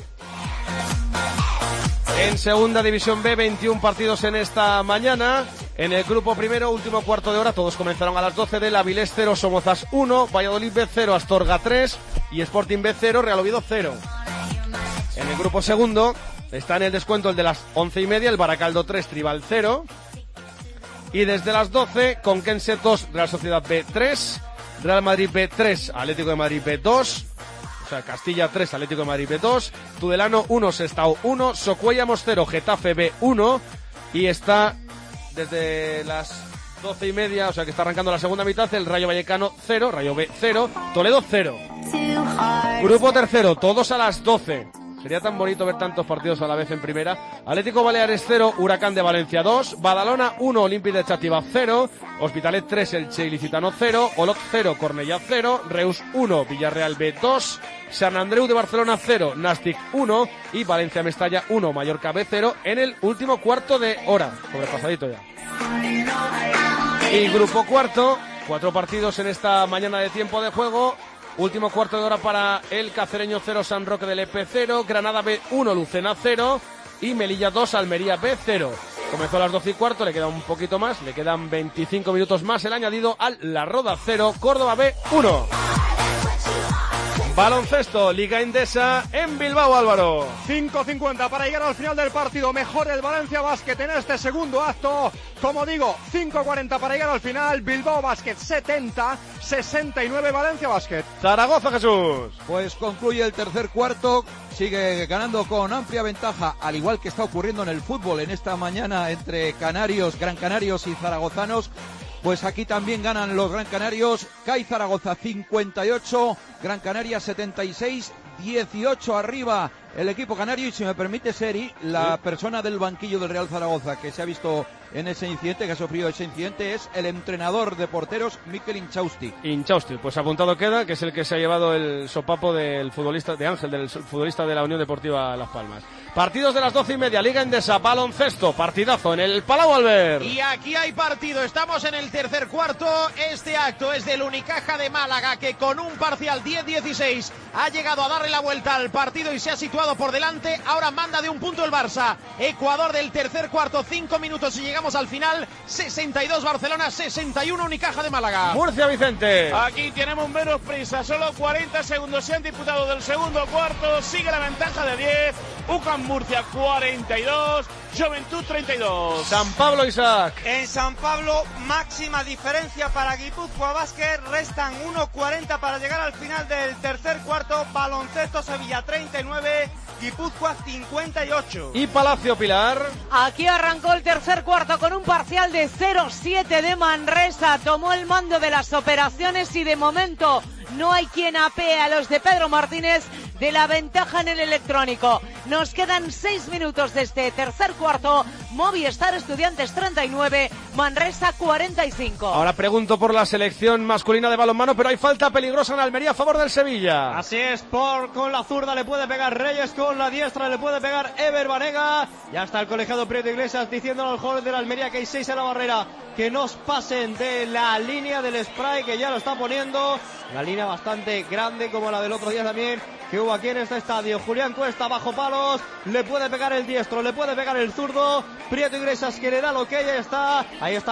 En Segunda División B, 21 partidos en esta mañana. En el grupo primero, último cuarto de hora, todos comenzaron a las 12 del Avilés 0, Somozas 1, Valladolid B 0, Astorga 3 y Sporting B 0, Real Oviedo 0. En el grupo segundo está en el descuento el de las 11:30, el Baracaldo 3, Tribal 0. Y desde las 12, Conquense 2, Real Sociedad B 3, Real Madrid B 3, Atlético de Madrid B 2, o sea, Castilla 3, Atlético de Madrid B 2, Tudelano 1, Sestao 1, Socuellamos 0, Getafe B 1 y está... Desde las 12:30, o sea que está arrancando la segunda mitad, el Rayo Vallecano 0, Rayo B 0, Toledo 0. Grupo tercero, todos a las 12. Sería tan bonito ver tantos partidos a la vez en primera. Atlético Baleares 0, Huracán de Valencia 2, Badalona 1, Olympique de Chátiva 0, Hospitalet 3, Elche Ilicitano 0, Olot 0, Cornellá 0, Reus 1, Villarreal B 2, San Andreu de Barcelona 0, Nàstic 1 y Valencia Mestalla 1, Mallorca B 0 en el último cuarto de hora. Sobrepasadito ya. Y grupo cuarto, 4 partidos en esta mañana de tiempo de juego. Último cuarto de hora para el Cacereño 0, San Roque del EP 0, Granada B 1, Lucena 0 y Melilla 2, Almería B 0. Comenzó a las 12:15, le queda un poquito más, le quedan 25 minutos más el añadido al La Roda 0, Córdoba B 1. Baloncesto, Liga Endesa en Bilbao, Álvaro. 5:50 para llegar al final del partido. Mejor el Valencia Basket en este segundo acto. Como digo, 5:40 para llegar al final. Bilbao Basket 70, 69 Valencia Basket. Zaragoza, Jesús. Pues concluye el tercer cuarto. Sigue ganando con amplia ventaja, al igual que está ocurriendo en el fútbol en esta mañana entre canarios, gran canarios y zaragozanos. Pues aquí también ganan los Gran Canarios. CAI Zaragoza 58, Gran Canaria 76, 18 arriba el equipo canario. Y si me permite, Seri, la persona del banquillo del Real Zaragoza que se ha visto en ese incidente, que ha sufrido ese incidente, es el entrenador de porteros, Mikel Inchausti. Inchausti, pues apuntado queda, que es el que se ha llevado el sopapo del futbolista, de Ángel, del futbolista de la Unión Deportiva Las Palmas. Partidos de las 12:30, Liga Endesa, baloncesto, partidazo en el Palau Albert. Y aquí hay partido, estamos en el tercer cuarto. Este acto es del Unicaja de Málaga, que con un parcial 10-16 ha llegado a darle la vuelta al partido y se ha situado por delante. Ahora manda de un punto el Barça. Ecuador del tercer cuarto, 5 minutos y llegamos al final. 62 Barcelona, 61 Unicaja de Málaga. Murcia, Vicente. Aquí tenemos menos prisa, solo 40 segundos se han disputado del segundo cuarto. Sigue la ventaja de 10. UCAM Murcia 42, Juventud 32. San Pablo, Isaac. En San Pablo, máxima diferencia para Guipúzcoa Basket. Restan 1:40 para llegar al final del tercer cuarto. Baloncesto Sevilla 39, Guipúzcoa 58. Y Palacio Pilar. Aquí arrancó el tercer cuarto con un parcial de 0-7 de Manresa. Tomó el mando de las operaciones y de momento no hay quien apee a los de Pedro Martínez de la ventaja en el electrónico. Nos quedan 6 minutos de este tercer cuarto. Movistar Estudiantes 39, Manresa 45. Ahora pregunto por la selección masculina de balonmano, pero hay falta peligrosa en Almería a favor del Sevilla. Así es, con la zurda le puede pegar Reyes, con la diestra le puede pegar Ever Banega. Ya está el colegiado Prieto Iglesias diciendo a los jóvenes de la Almería que hay 6 en la barrera, que nos pasen de la línea del spray, que ya lo está poniendo. Una línea bastante grande como la del otro día también que hubo aquí en este estadio. Julián Cuesta bajo palos, le puede pegar el diestro, le puede pegar el zurdo. Prieto Iglesias que le da lo que ahí está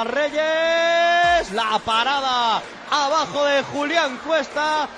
Reyes, la parada abajo de Julián Cuesta.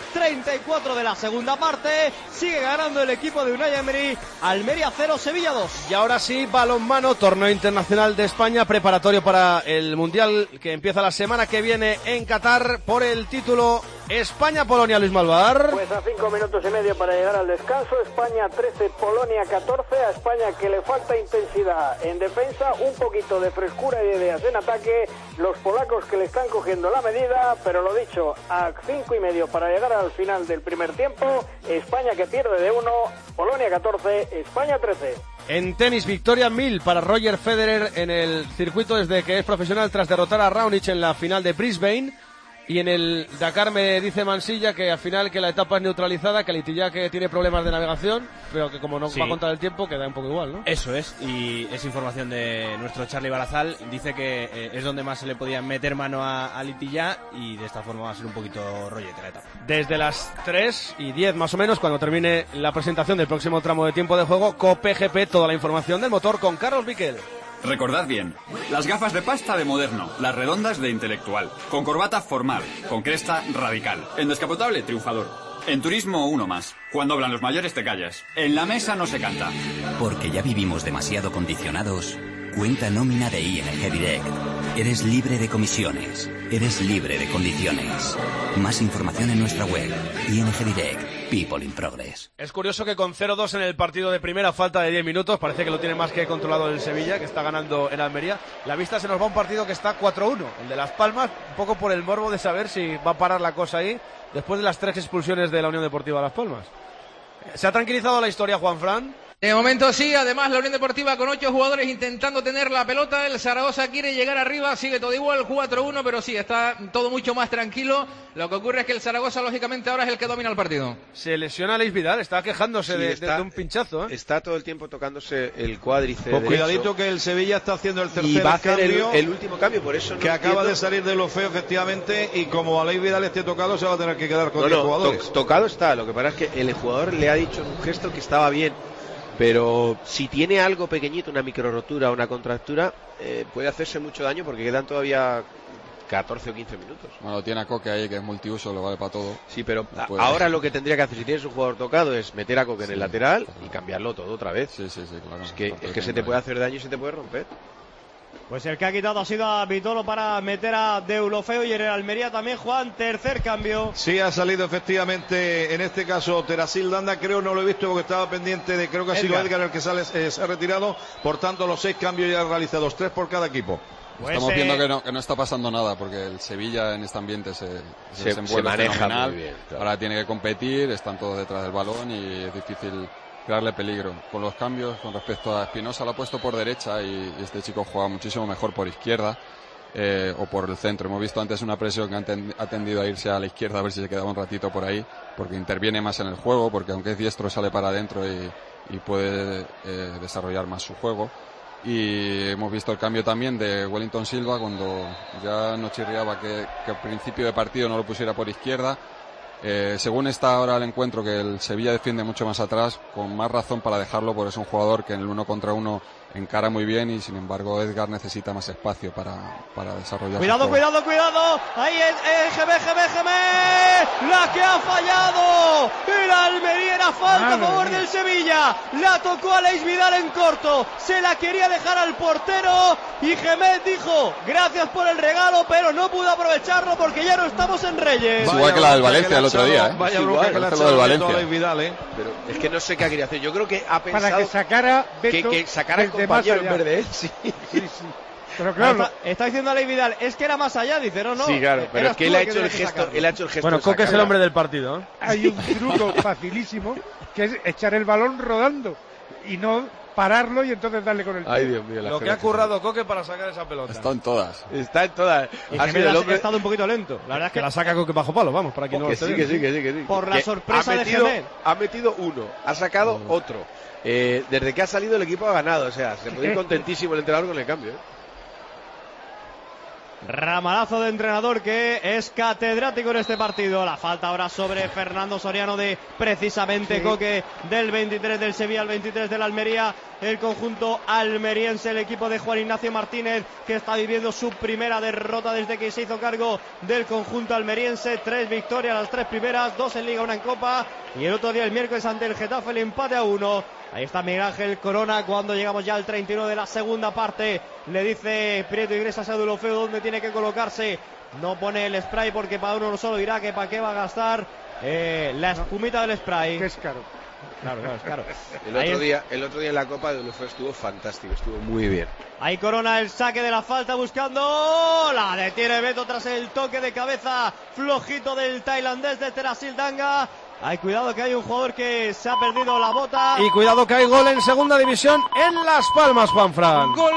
34 de la segunda parte, sigue ganando el equipo de Unai Emery. Almería 0, Sevilla 2. Y ahora sí, balonmano, torneo internacional de España, preparatorio para el Mundial que empieza la semana que viene en Qatar por el título España-Polonia. Luis Malvar. Pues a 5 minutos y medio para llegar al descanso. España 13, Polonia 14. A España que le falta intensidad en defensa, un poquito de frescura y de ideas en ataque. Los polacos que le están cogiendo la medida, pero lo dicho, a 5 y medio para llegar al final del primer tiempo. España que pierde de 1, Polonia 14, España 13. En tenis, victoria 1000 para Roger Federer en el circuito desde que es profesional tras derrotar a Raonic en la final de Brisbane. Y en el Dakar me dice Mansilla que al final que la etapa es neutralizada, que Litillac que tiene problemas de navegación, pero que como no va a contar el tiempo queda un poco igual, ¿no? Eso es, y es información de nuestro Charlie Barazal. Dice que es donde más se le podía meter mano a Litillac y de esta forma va a ser un poquito rollete la etapa. Desde las 3:10 más o menos, cuando termine la presentación del próximo tramo de tiempo de juego, COPE GP, toda la información del motor con Carlos Miquel. Recordad bien, las gafas de pasta de moderno, las redondas de intelectual, con corbata formal, con cresta radical, en descapotable triunfador, en turismo uno más. Cuando hablan los mayores te callas, en la mesa no se canta. Porque ya vivimos demasiado condicionados, cuenta nómina de ING Direct. Eres libre de comisiones, eres libre de condiciones. Más información en nuestra web, ING Direct. People in Progress. Es curioso que con 0-2 en el partido de primera, falta de 10 minutos, parece que lo tiene más que controlado el Sevilla, que está ganando en Almería. La vista se nos va a un partido que está 4-1, el de Las Palmas, un poco por el morbo de saber si va a parar la cosa ahí, después de las 3 expulsiones de la Unión Deportiva Las Palmas. ¿Se ha tranquilizado la historia, Juanfran? De momento sí, además la Unión Deportiva con 8 jugadores intentando tener la pelota, el Zaragoza quiere llegar arriba, sigue todo igual, 4-1, pero sí, está todo mucho más tranquilo. Lo que ocurre es que el Zaragoza lógicamente ahora es el que domina el partido. Se lesiona Aleix Vidal, está quejándose de un pinchazo, ¿eh? Está todo el tiempo tocándose el cuádriceps derecho. Cuidadito que el Sevilla está haciendo el tercer y va a hacer cambio, el último cambio, por eso no que acaba de salir de lo feo efectivamente, y como Aleix Vidal esté tocado se va a tener que quedar con 10 jugadores. Tocado está, lo que pasa es que el jugador le ha dicho en un gesto que estaba bien. Pero si tiene algo pequeñito, una micro rotura o una contractura, puede hacerse mucho daño porque quedan todavía 14 o 15 minutos. Bueno, tiene a Coque ahí que es multiuso, lo vale para todo. Sí, pero ahora lo que tendría que hacer si tienes un jugador tocado es meter a Coque en el lateral y cambiarlo todo otra vez. Sí, claro. Es que se te puede hacer daño y se te puede romper. Pues el que ha quitado ha sido a Vitolo para meter a Deulofeu, y en el Almería también Juan, tercer cambio. Sí, ha salido efectivamente, en este caso Terasil Danda, creo no lo he visto porque estaba pendiente de, creo que ha sido Edgar el que se ha retirado, por tanto los 6 cambios ya realizados, 3 por cada equipo. Pues estamos viendo que no está pasando nada, porque el Sevilla en este ambiente se maneja fenomenal. Muy bien, claro. Ahora tiene que competir, están todos detrás del balón y es difícil crearle peligro. Con los cambios con respecto a Espinosa, lo ha puesto por derecha y este chico juega muchísimo mejor por izquierda o por el centro. Hemos visto antes una presión que ha tendido a irse a la izquierda a ver si se quedaba un ratito por ahí, porque interviene más en el juego, porque aunque es diestro sale para adentro y puede desarrollar más su juego. Y hemos visto el cambio también de Wellington Silva cuando ya nos chirriaba que al principio de partido no lo pusiera por izquierda. Según está ahora el encuentro, que el Sevilla defiende mucho más atrás, con más razón para dejarlo, porque es un jugador que en el 1 contra 1 encara muy bien y sin embargo Edgar necesita más espacio para desarrollar. Cuidado, ahí es GM, la que ha fallado, el Almería, era falta a favor del Sevilla, la tocó Aleix Vidal en corto, se la quería dejar al portero y Gemet dijo gracias por el regalo, pero no pudo aprovecharlo porque ya no estamos en Reyes. Es igual que la del Valencia el otro día, Vaya bronca que le ha echado a Vidal, Pero es que no sé qué ha querido hacer. Yo creo que ha pensado para que sacara Beto que sacara el compañero en vez de él. Sí. Pero claro, está diciendo Aleix Vidal, es que era más allá, dice, no. Sí, claro, pero es que él ha hecho el gesto. Bueno, Coque es el hombre del partido. Hay un truco facilísimo que es echar el balón rodando y no pararlo y entonces darle con el pie. Ay, Dios mío. Lo que ha currado Coque para sacar esa pelota. Está en todas. Y ha estado un poquito lento. La verdad es que la saca Coque bajo palo, vamos, para quien no lo esté viendo. Sí. Por la sorpresa de Gené. Ha metido uno, ha sacado otro. Desde que ha salido el equipo ha ganado, o sea, se puede ir contentísimo el entrenador con el cambio. Ramalazo de entrenador que es catedrático en este partido. La falta ahora sobre Fernando Soriano de precisamente Coque, del 23 del Sevilla al 23 del Almería. El conjunto almeriense, el equipo de Juan Ignacio Martínez, que está viviendo su primera derrota desde que se hizo cargo del conjunto almeriense. 3 victorias, las 3 primeras, 2 en Liga, 1 en Copa. Y el otro día, el miércoles, ante el Getafe, el empate a 1. Ahí está Miguel Ángel Corona cuando llegamos ya al 31 de la segunda parte. Le dice Prieto Iglesias a Deulofeu dónde tiene que colocarse. No pone el spray porque para uno solo dirá que para qué va a gastar la espumita del spray. Que es caro. Claro, es caro. El otro día en la Copa de Deulofeu estuvo fantástico, estuvo muy bien. Ahí Corona el saque de la falta buscando. La detiene Beto tras el toque de cabeza flojito del tailandés de Terasil Danga. Hay cuidado que hay un jugador que se ha perdido la bota. Y cuidado que hay gol en segunda división en Las Palmas, Juanfran. Gol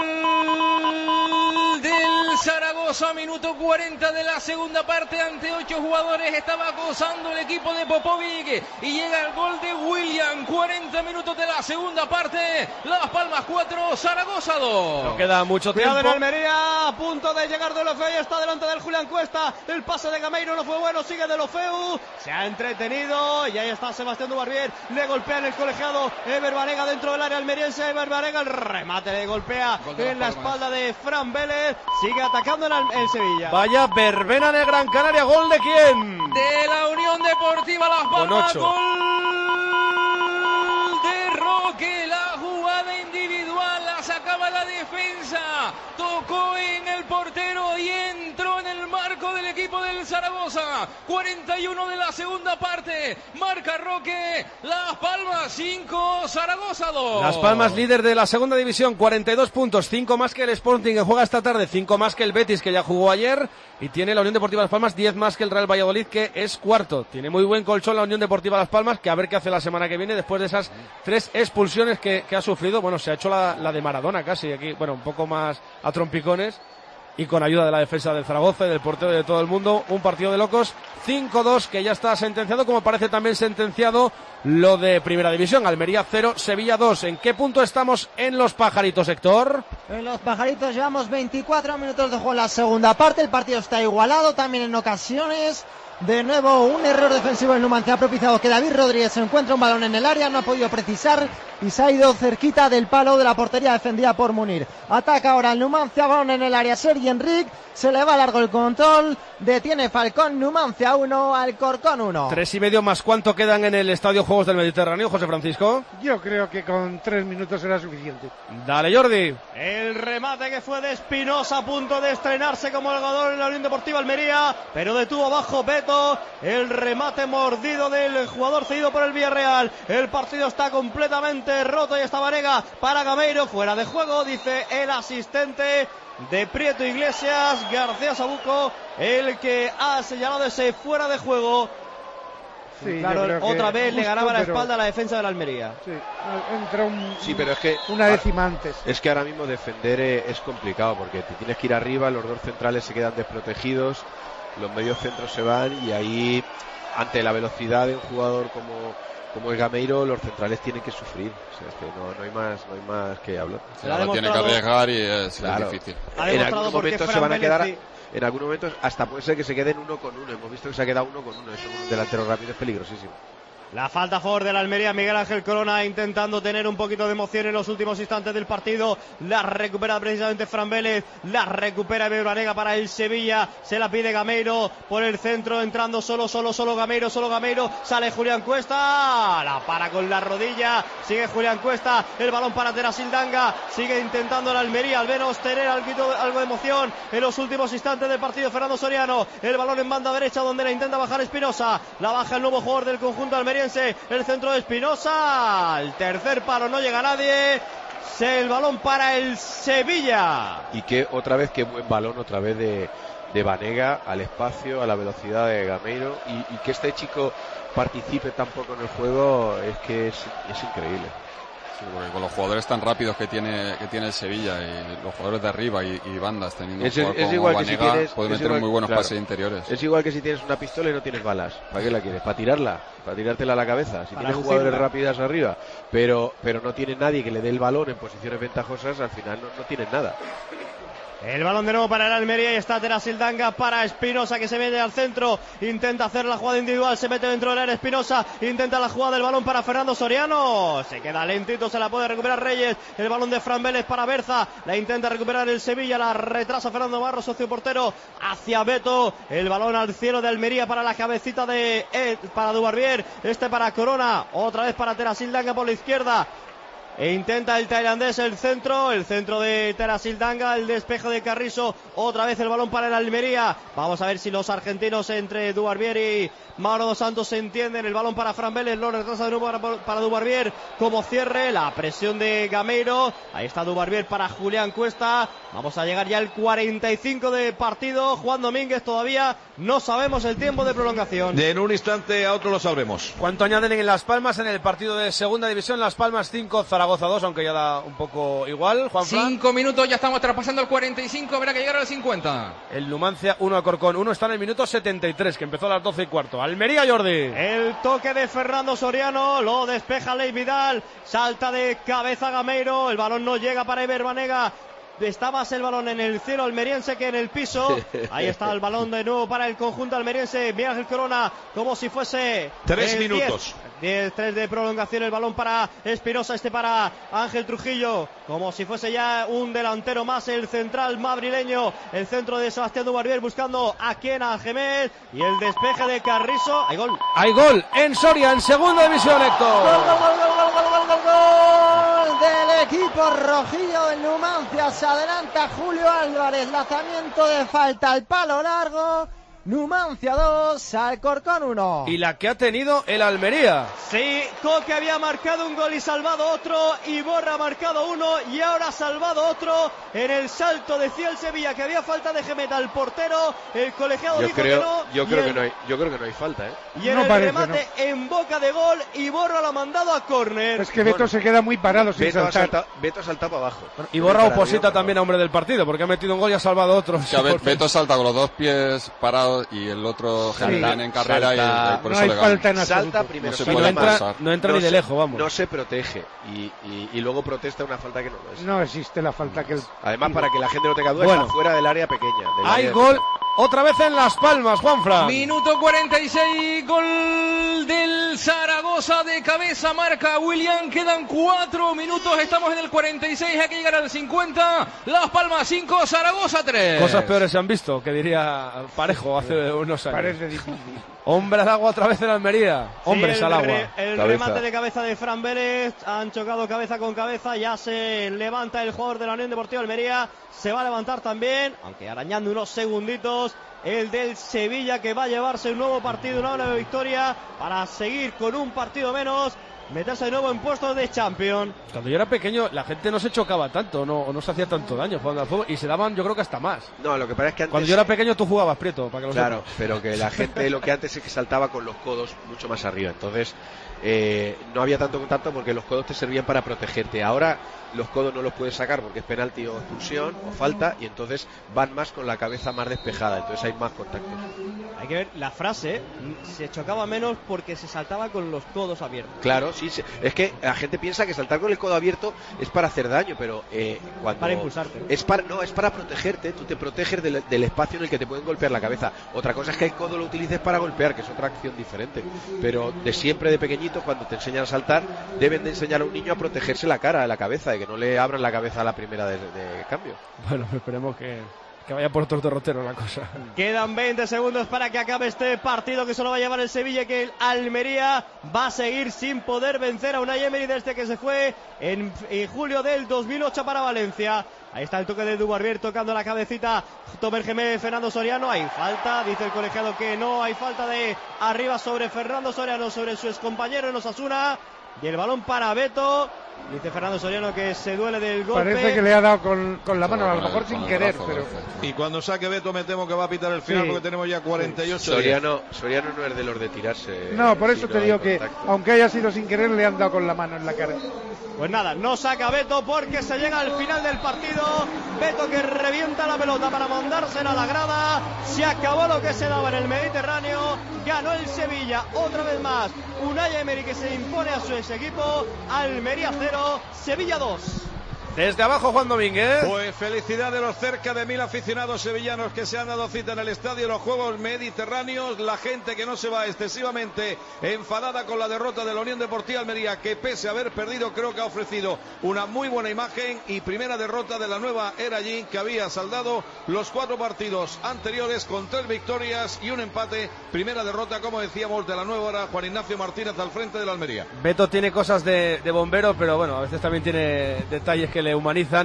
del Zaragoza, minuto 40 de la segunda parte. Ante 8 jugadores estaba acosando el equipo de Popovic y llega el gol de William. 40 minutos de la segunda parte. Las Palmas 4, Zaragoza 2. No queda mucho tiempo. Cuidado en Almería, a punto de llegar Deulofeu, está delante del Julián Cuesta. El pase de Gameiro no fue bueno, sigue Deulofeu. Se ha entretenido. Y ahí está Sebastián Dubarbier, le golpea en el colegiado Ever Banega dentro del área almeriense. Ever Banega, el remate le golpea en la espalda de Fran Vélez. Sigue atacando en Sevilla. Vaya verbena de Gran Canaria. ¿Gol de quién? De la Unión Deportiva Las Palmas. Gol de Roque. La jugada individual la sacaba la defensa, tocó en el portero y entró en el marco del equipo del Zaragoza. 41 de la segunda parte, marca Roque. Las Palmas 5, Zaragoza 2. Las Palmas líder de la segunda división, 42 puntos, 5 más que el Sporting que juega esta tarde, 5 más que el Betis que ya jugó ayer, y tiene la Unión Deportiva Las Palmas 10 más que el Real Valladolid que es cuarto. Tiene muy buen colchón la Unión Deportiva Las Palmas, que a ver qué hace la semana que viene después de esas 3 expulsiones que ha sufrido. Bueno, se ha hecho la de Maradona casi aquí, bueno, un poco más a trompicones, y con ayuda de la defensa del Zaragoza y del portero de todo el mundo, un partido de locos. 5-2 que ya está sentenciado, como parece también sentenciado lo de Primera División. Almería 0, Sevilla 2. ¿En qué punto estamos en Los Pajaritos, Héctor? En Los Pajaritos llevamos 24 minutos de juego en la segunda parte. El partido está igualado también en ocasiones. De nuevo un error defensivo en Numancia ha propiciado que David Rodríguez encuentre un balón en el área, no ha podido precisar y se ha ido cerquita del palo de la portería defendida por Munir. Ataca ahora el Numancia, balón en el área Sergi Enric, se le va largo el control, detiene Falcón. Numancia 1, Alcorcón 1. 3,5 más. ¿Cuánto quedan en el Estadio Juegos del Mediterráneo, José Francisco? Yo creo que con 3 minutos será suficiente. Dale, Jordi. El remate que fue de Espinosa, a punto de estrenarse como jugador en la Unión Deportiva Almería, pero detuvo bajo Beto. El remate mordido del jugador cedido por el Villarreal. El partido está completamente roto y está Banega para Gameiro, fuera de juego, dice el asistente de Prieto Iglesias, García Sabuco, el que ha señalado ese fuera de juego. Sí, claro, otra vez le ganaba la espalda a la defensa de la Almería. Sí, entra pero es que una décima antes. Es que ahora mismo defender es complicado porque te tienes que ir arriba, los dos centrales se quedan desprotegidos, los medios centros se van y ahí, ante la velocidad de un jugador como el Gameiro, los centrales tienen que sufrir. O sea, es que no hay más que hablar. Tiene que arriesgar y es difícil. En algún momento se van a quedar, en algún momento hasta puede ser que se queden 1 con 1. Hemos visto que se ha quedado 1 con 1. Es un delantero rápido, es peligrosísimo. La falta a favor de la Almería. Miguel Ángel Corona intentando tener un poquito de emoción en los últimos instantes del partido. La recupera precisamente Fran Vélez. La recupera Ever Banega para el Sevilla. Se la pide Gameiro por el centro. Entrando solo Gameiro. Sale Julián Cuesta. La para con la rodilla. Sigue Julián Cuesta. El balón para Terasildanga. Sigue intentando la Almería al menos tener algo de emoción en los últimos instantes del partido. Fernando Soriano. El balón en banda derecha donde la intenta bajar Espinosa. La baja el nuevo jugador del conjunto almeriense. El centro de Espinosa, el tercer palo, no llega nadie. El balón para el Sevilla. Y que otra vez, qué buen balón otra vez de Banega al espacio, a la velocidad de Gameiro, y que este chico participe tan poco en el juego es que es increíble. Sí, porque con los jugadores tan rápidos que tiene el Sevilla y los jugadores de arriba y bandas teniendo un jugador como Banega, puede meter muy buenos pases interiores. Es igual que si tienes una pistola y no tienes balas. ¿Para qué la quieres? Para tirarla, para tirártela a la cabeza. Si tienes jugadores rápidas arriba, pero no tiene nadie que le dé el balón en posiciones ventajosas, al final no tienes nada. El balón de nuevo para el Almería y está Terasildanga para Espinosa, que se mete al centro, intenta hacer la jugada individual, se mete dentro del área Espinosa, intenta la jugada del balón para Fernando Soriano, se queda lentito, se la puede recuperar Reyes, el balón de Fran Vélez para Berza, la intenta recuperar el Sevilla, la retrasa Fernando Barros, socio portero, hacia Beto, el balón al cielo de Almería para la cabecita para Dubarbier, para Corona, otra vez para Terasildanga por la izquierda. E intenta el tailandés el centro de Terasildanga, el despeje de Carrizo, otra vez el balón para el Almería. Vamos a ver si los argentinos entre Dubarbier y Mauro dos Santos se entienden. El balón para Fran Vélez, lo retrasa de nuevo para Dubarbier como cierre, la presión de Gameiro. Ahí está Dubarbier para Julián Cuesta. Vamos a llegar ya al 45 de partido. Juan Domínguez, todavía no sabemos el tiempo de prolongación. En un instante a otro lo sabremos. ¿Cuánto añaden en Las Palmas en el partido de segunda división? Las Palmas 5, Zaragoza 2, aunque ya da un poco igual. Juanfran. 5 minutos, ya estamos traspasando el 45, habrá que llegar al 50. El Numancia 1, Alcorcón 1, está en el minuto 73, que empezó a las 12:15. Almería, Jordi. El toque de Fernando Soriano, lo despeja Ley Vidal, salta de cabeza Gameiro, el balón no llega para Ever Banega. Está más el balón en el cielo almeriense que en el piso. Ahí está el balón de nuevo para el conjunto almeriense. Miguel Ángel Corona, como si fuese 3 minutos. 10-3 de prolongación. El balón para Espinosa, para Ángel Trujillo, como si fuese ya un delantero más. El central madrileño, el centro de Sebastián Dubarbier buscando a Kena Gemet. Y el despeje de Carrizo. Hay gol. Hay gol en Soria, en segunda división, Héctor. Gol del equipo rojillo del Numancia. Se adelanta Julio Álvarez, lanzamiento de falta al palo largo. Numancia 2, Alcorcón 1. Y la que ha tenido el Almería. Sí, Coque había marcado un gol y salvado otro. Iborra ha marcado uno y ahora ha salvado otro. En el salto decía el Sevilla que había falta de Gemet al portero. El colegiado dijo que no. Yo creo que no hay falta, ¿eh? Y en el remate en boca de gol, Iborra lo ha mandado a córner. Es que Beto se queda muy parado sin saltar. Beto ha saltado para abajo. Iborra oposita también a hombre del partido, porque ha metido un gol y ha salvado otro. O sea, Beto salta con los dos pies parados y el otro Germán en carrera salta, y por eso no hay falta en salta primero, no entra ni de lejos, vamos. No se protege y luego protesta una falta que no es. No existe la falta que además, para que la gente no tenga dudas, está fuera del área pequeña. Hay gol otra vez en Las Palmas, Juanfran. Minuto 46, gol del Zaragoza de cabeza, marca William. Quedan 4 minutos, estamos en el 46, hay que llegar al 50. Las Palmas 5, Zaragoza 3. Cosas peores se han visto, que diría Parejo hace unos años. Parece difícil. Hombre al agua otra vez en Almería. Hombres al agua. El remate de cabeza de Fran Vélez. Han chocado cabeza con cabeza. Ya se levanta el jugador de la Unión Deportiva Almería. Se va a levantar también, aunque arañando unos segunditos, el del Sevilla, que va a llevarse un nuevo partido, una nueva victoria para seguir con un partido menos, meterse de nuevo en puestos de Champions. Cuando yo era pequeño la gente no se chocaba tanto, no se hacía tanto daño jugando al fútbol y se daban, yo creo que hasta más. No, lo que pasa es que antes... Cuando yo era pequeño tú jugabas, Prieto, para que lo claro, sepas. pero que la gente lo que antes es que saltaba con los codos mucho más arriba, entonces no había tanto contacto porque los codos te servían para protegerte. Ahora los codos no los puedes sacar porque es penalti o expulsión o falta, y entonces van más con la cabeza más despejada, entonces hay más contactos. Hay que ver la frase, se chocaba menos porque se saltaba con los codos abiertos. Claro, sí, es que la gente piensa que saltar con el codo abierto es para hacer daño, pero para impulsarte, ¿no? Es para protegerte. Tú te proteges del espacio en el que te pueden golpear la cabeza. Otra cosa es que el codo lo utilices para golpear, que es otra acción diferente, pero de siempre, de pequeñito, cuando te enseñan a saltar, deben de enseñar a un niño a protegerse la cara, la cabeza, de que no le abran la cabeza a la primera de cambio. Bueno, esperemos que vaya por otros derroteros la cosa. Quedan 20 segundos para que acabe este partido, que solo va a llevar el Sevilla, que el Almería va a seguir sin poder vencer a Unai Emery desde que se fue en julio del 2008 para Valencia. Ahí está el toque de Dubarbier tocando la cabecita. Tomer Gemé, Fernando Soriano. Hay falta, dice el colegiado que no hay falta de arriba sobre Fernando Soriano, sobre su excompañero en Osasuna. Y el balón para Beto. Dice Fernando Soriano que se duele del golpe. Parece que le ha dado con la mano, a lo mejor sin querer, pero... Y cuando saque Beto me temo que va a pitar el final, porque tenemos ya 48. Soriano no es de los de tirarse. No, por eso te digo que, aunque haya sido sin querer, le han dado con la mano en la cara. Pues nada, no saca Beto porque se llega al final del partido. Beto que revienta la pelota para mandársela a la grada. Se acabó lo que se daba en el Mediterráneo. Ganó el Sevilla otra vez más. Unai Emery que se impone a su ex equipo. Almería 0, Sevilla 2. Desde abajo, Juan Domínguez. Pues felicidad de los cerca de 1000 aficionados sevillanos que se han dado cita en el estadio de los Juegos Mediterráneos. La gente que no se va excesivamente enfadada con la derrota de la Unión Deportiva Almería, que pese a haber perdido creo que ha ofrecido una muy buena imagen, y primera derrota de la nueva era allí, que había saldado los 4 partidos anteriores con 3 victorias y un empate. Primera derrota, como decíamos, de la nueva era Juan Ignacio Martínez al frente de la Almería. Beto tiene cosas de bombero, pero bueno, a veces también tiene detalles que le humanizan.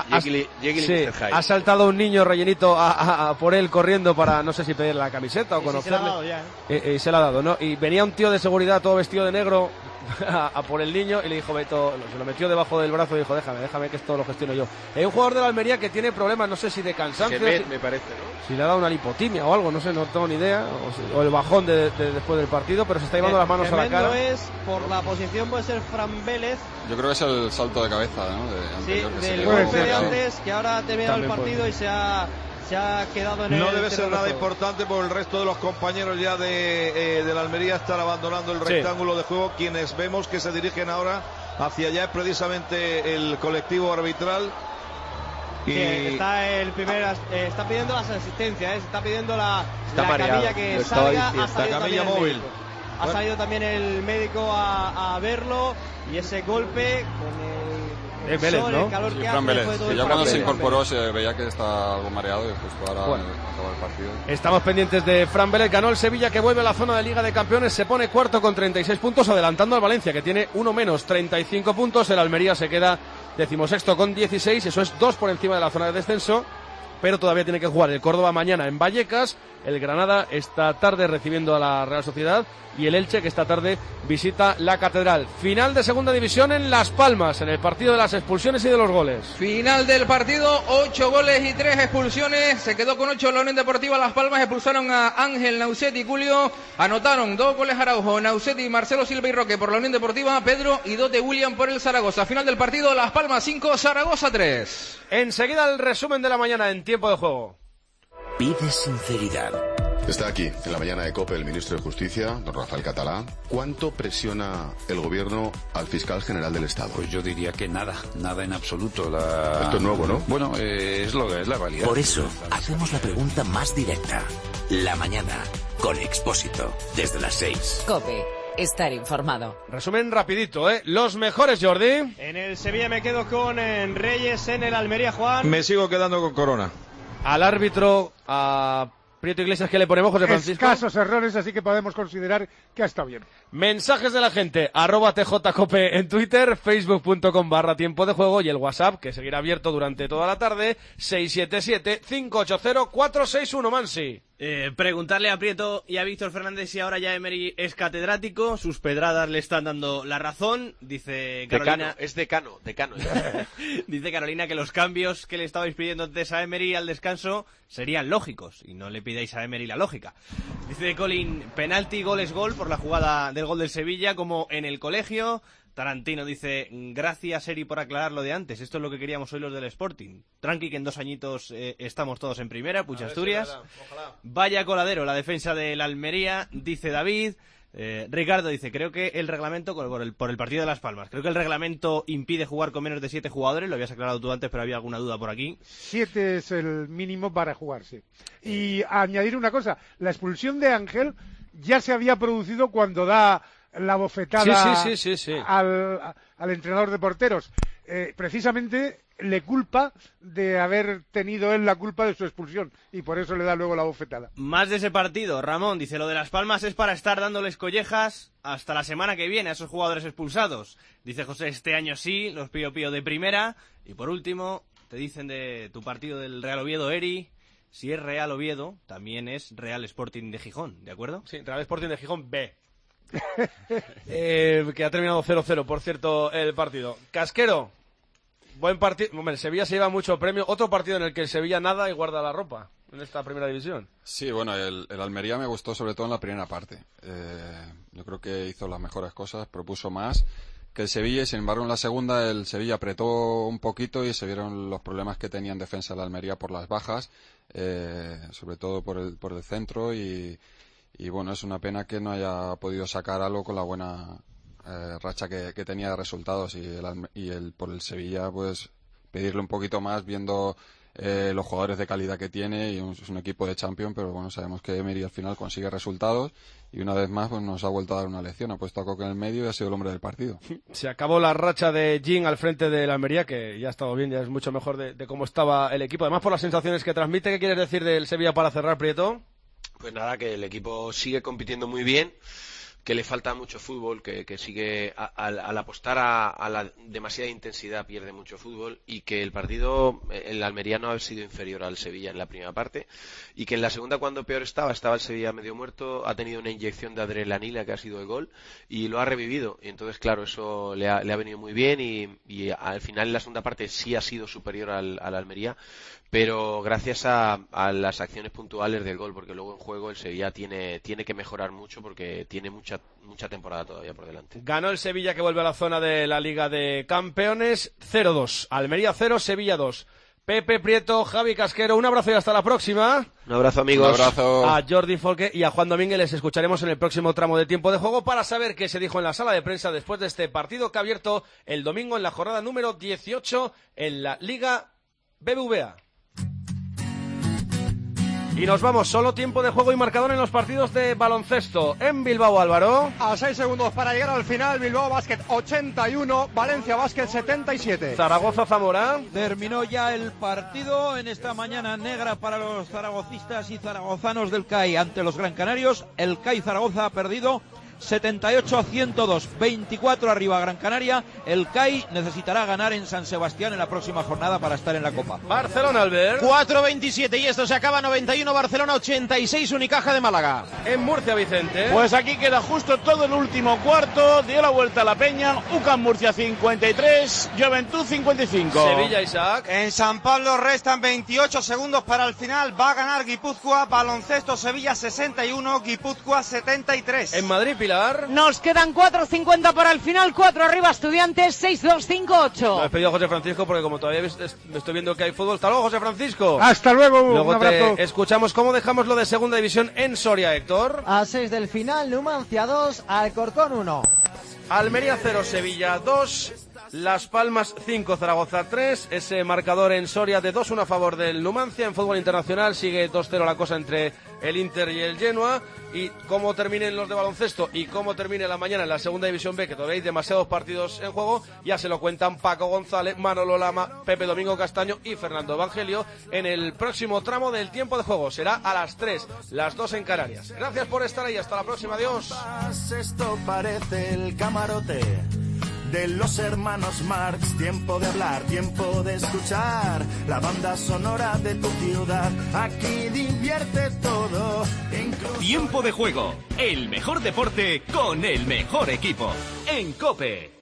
Ha saltado un niño rellenito a por él corriendo para, no sé si pedirle la camiseta o conocerle. Se la ha dado ya, se la ha dado, ¿no? Y venía un tío de seguridad todo vestido de negro a por el niño, y le dijo Beto, se lo metió debajo del brazo y dijo, déjame que esto lo gestiono yo. Hay un jugador de la Almería que tiene problemas, no sé si de cansancio, me parece, ¿no? Si le ha dado una lipotimia o algo, no sé, no tengo ni idea, o el bajón después del partido, pero se está llevando las manos a la cara. Es por la posición, puede ser Fran Vélez. Yo creo que es el salto de cabeza, ¿no? Del golpe de antes, que ahora ha terminado el partido y se ha quedado en el... No debe ser nada importante por el resto de los compañeros ya de la Almería estar abandonando el rectángulo de juego. Quienes vemos que se dirigen ahora hacia allá es precisamente el colectivo arbitral. Y está está pidiendo las asistencias, está pidiendo la camilla que salga, la camilla móvil. Ha salido también el médico a verlo, y ese golpe con el Vélez, sol, ¿no? el calor que Fran hace, Vélez, que ya cuando se incorporó se veía que está algo mareado, y justo ahora acaba el partido. Estamos pendientes de Fran Vélez. Ganó el Sevilla, que vuelve a la zona de Liga de Campeones, se pone cuarto con 36 puntos, adelantando al Valencia, que tiene uno menos, 35 puntos. El Almería se queda 16º con 16, eso es 2 por encima de la zona de descenso, pero todavía tiene que jugar el Córdoba mañana en Vallecas, el Granada esta tarde recibiendo a la Real Sociedad, y el Elche, que esta tarde visita la Catedral. Final de segunda división en Las Palmas, en el partido de las expulsiones y de los goles. Final del partido, 8 goles y 3 expulsiones. Se quedó con 8 la Unión Deportiva Las Palmas. Expulsaron a Ángel, Nauset y Julio. Anotaron 2 goles Araujo, Nauset y Marcelo Silva y Roque por la Unión Deportiva, Pedro y 2 de William por el Zaragoza. Final del partido, Las Palmas 5, Zaragoza 3. Enseguida el resumen de la mañana en tiempo de juego. Pide sinceridad. Está aquí, en la mañana de COPE, el ministro de Justicia, don Rafael Catalá. ¿Cuánto presiona el gobierno al fiscal general del Estado? Pues yo diría que nada en absoluto. Esto es nuevo, ¿no? Bueno, es la realidad. Por eso, hacemos la pregunta más directa. La mañana, con Expósito, desde las 6. COPE, estar informado. Resumen rapidito, Los mejores, Jordi. En el Sevilla me quedo con Reyes, en el Almería, Juan. Me sigo quedando con Corona. Al árbitro, a Prieto Iglesias, ¿qué le ponemos, José Francisco? Escasos errores, así que podemos considerar que ha estado bien. Mensajes de la gente, @TJCope en Twitter, facebook.com/tiempo de juego, y el WhatsApp, que seguirá abierto durante toda la tarde, 677-580-461, Mansi. Preguntarle a Prieto y a Víctor Fernández si ahora ya Emery es catedrático, sus pedradas le están dando la razón, dice Carolina. Decano. Dice Carolina que los cambios que le estabais pidiendo antes a Emery al descanso serían lógicos y no le pidáis a Emery la lógica. Dice Colin, penalti, gol es gol por la jugada del gol del Sevilla como en el colegio. Tarantino dice, gracias Eri por aclarar lo de antes, esto es lo que queríamos hoy los del Sporting. Tranqui que en 2 añitos estamos todos en primera, Pucha Asturias. Vaya coladero la defensa del Almería, dice David. Ricardo dice, creo que el reglamento, por el partido de Las Palmas, creo que el reglamento impide jugar con menos de 7 jugadores, lo habías aclarado tú antes, pero había alguna duda por aquí. 7 es el mínimo para jugarse. Y añadir una cosa, la expulsión de Ángel ya se había producido cuando da la bofetada sí. Al entrenador de porteros. Precisamente le culpa de haber tenido él la culpa de su expulsión y por eso le da luego la bofetada. Más de ese partido, Ramón dice, lo de Las Palmas es para estar dándoles collejas hasta la semana que viene a esos jugadores expulsados. Dice José, este año sí, los pío de primera. Y por último, te dicen de tu partido del Real Oviedo, Eri, si es Real Oviedo, también es Real Sporting de Gijón, ¿de acuerdo? Sí, Real Sporting de Gijón B. Que ha terminado 0-0, por cierto, el partido. Casquero, buen partido. Hombre, el Sevilla se lleva mucho premio. Otro partido en el que el Sevilla nada y guarda la ropa en esta primera división. Sí, bueno, el Almería me gustó sobre todo en la primera parte. Yo creo que hizo las mejores cosas, propuso más que el Sevilla y sin embargo en la segunda el Sevilla apretó un poquito y se vieron los problemas que tenía en defensa el Almería por las bajas, sobre todo por el centro y bueno, es una pena que no haya podido sacar algo con la buena racha que tenía de resultados y por el Sevilla pues pedirle un poquito más viendo los jugadores de calidad que tiene y es un equipo de Champions, pero bueno, sabemos que Emery al final consigue resultados y una vez más pues nos ha vuelto a dar una lección, ha puesto a Coque en el medio y ha sido el hombre del partido. Se acabó la racha de Jin al frente de la Almería, que ya ha estado bien, ya es mucho mejor de cómo estaba el equipo, además por las sensaciones que transmite. ¿Qué quieres decir del Sevilla para cerrar, Prieto? Pues nada, que el equipo sigue compitiendo muy bien, que le falta mucho fútbol, que sigue al apostar a la demasiada intensidad pierde mucho fútbol y que el partido, el Almería no ha sido inferior al Sevilla en la primera parte y que en la segunda cuando peor estaba el Sevilla medio muerto, ha tenido una inyección de adrenalina que ha sido el gol y lo ha revivido y entonces claro, eso le ha venido muy bien y al final en la segunda parte sí ha sido superior al Almería, pero gracias a las acciones puntuales del gol, porque luego en juego el Sevilla tiene que mejorar mucho porque tiene mucha temporada todavía por delante. Ganó el Sevilla, que vuelve a la zona de la Liga de Campeones, 0-2. Almería 0, Sevilla 2. Pepe Prieto, Javi Casquero, un abrazo y hasta la próxima. Un abrazo, amigos. Un abrazo. A Jordi Folke y a Juan Domínguez les escucharemos en el próximo tramo de tiempo de juego para saber qué se dijo en la sala de prensa después de este partido que ha abierto el domingo en la jornada número 18 en la Liga BBVA. Y nos vamos, solo tiempo de juego y marcador en los partidos de baloncesto. En Bilbao, Álvaro. A 6 segundos para llegar al final, Bilbao Basket 81, Valencia Basket 77. Zaragoza, Zamora. Terminó ya el partido en esta mañana negra para los zaragocistas y zaragozanos del CAI ante los Gran Canarios. El CAI Zaragoza ha perdido 78-102, 24 arriba Gran Canaria. El CAI necesitará ganar en San Sebastián en la próxima jornada para estar en la Copa. Barcelona, Albert. 4-27 y esto se acaba 91, Barcelona 86, Unicaja de Málaga. En Murcia, Vicente. Pues aquí queda justo todo el último cuarto, dio la vuelta a la Peña, UCAM Murcia 53, Juventud 55. Sevilla, Isaac. En San Pablo restan 28 segundos para el final, va a ganar Guipúzcoa, baloncesto Sevilla 61, Guipúzcoa 73. En Madrid, Pilar. Nos quedan 4.50 para el final, 4 arriba Estudiantes, 6-2, 5-8. Me he pedido a José Francisco porque como todavía me estoy viendo que hay fútbol. Hasta luego, José Francisco. Hasta luego, luego un abrazo. Te escuchamos cómo dejamos lo de segunda división en Soria, Héctor. A 6 del final, Numancia 2, Alcorcón 1. Almería 0, Sevilla 2. Las Palmas 5, Zaragoza 3, ese marcador en Soria de 2-1 a favor del Numancia. En fútbol internacional sigue 2-0 la cosa entre el Inter y el Genoa. Y cómo terminen los de baloncesto y cómo termine la mañana en la segunda división B, que todavía hay demasiados partidos en juego, ya se lo cuentan Paco González, Manolo Lama, Pepe Domingo Castaño y Fernando Evangelio en el próximo tramo del tiempo de juego. Será a las 3, las 2 en Canarias. Gracias por estar ahí, hasta la próxima, adiós. Esto parece el camarote de los hermanos Marx, tiempo de hablar, tiempo de escuchar, la banda sonora de tu ciudad, aquí divierte todo. todo. Tiempo de juego, el mejor deporte con el mejor equipo. En COPE.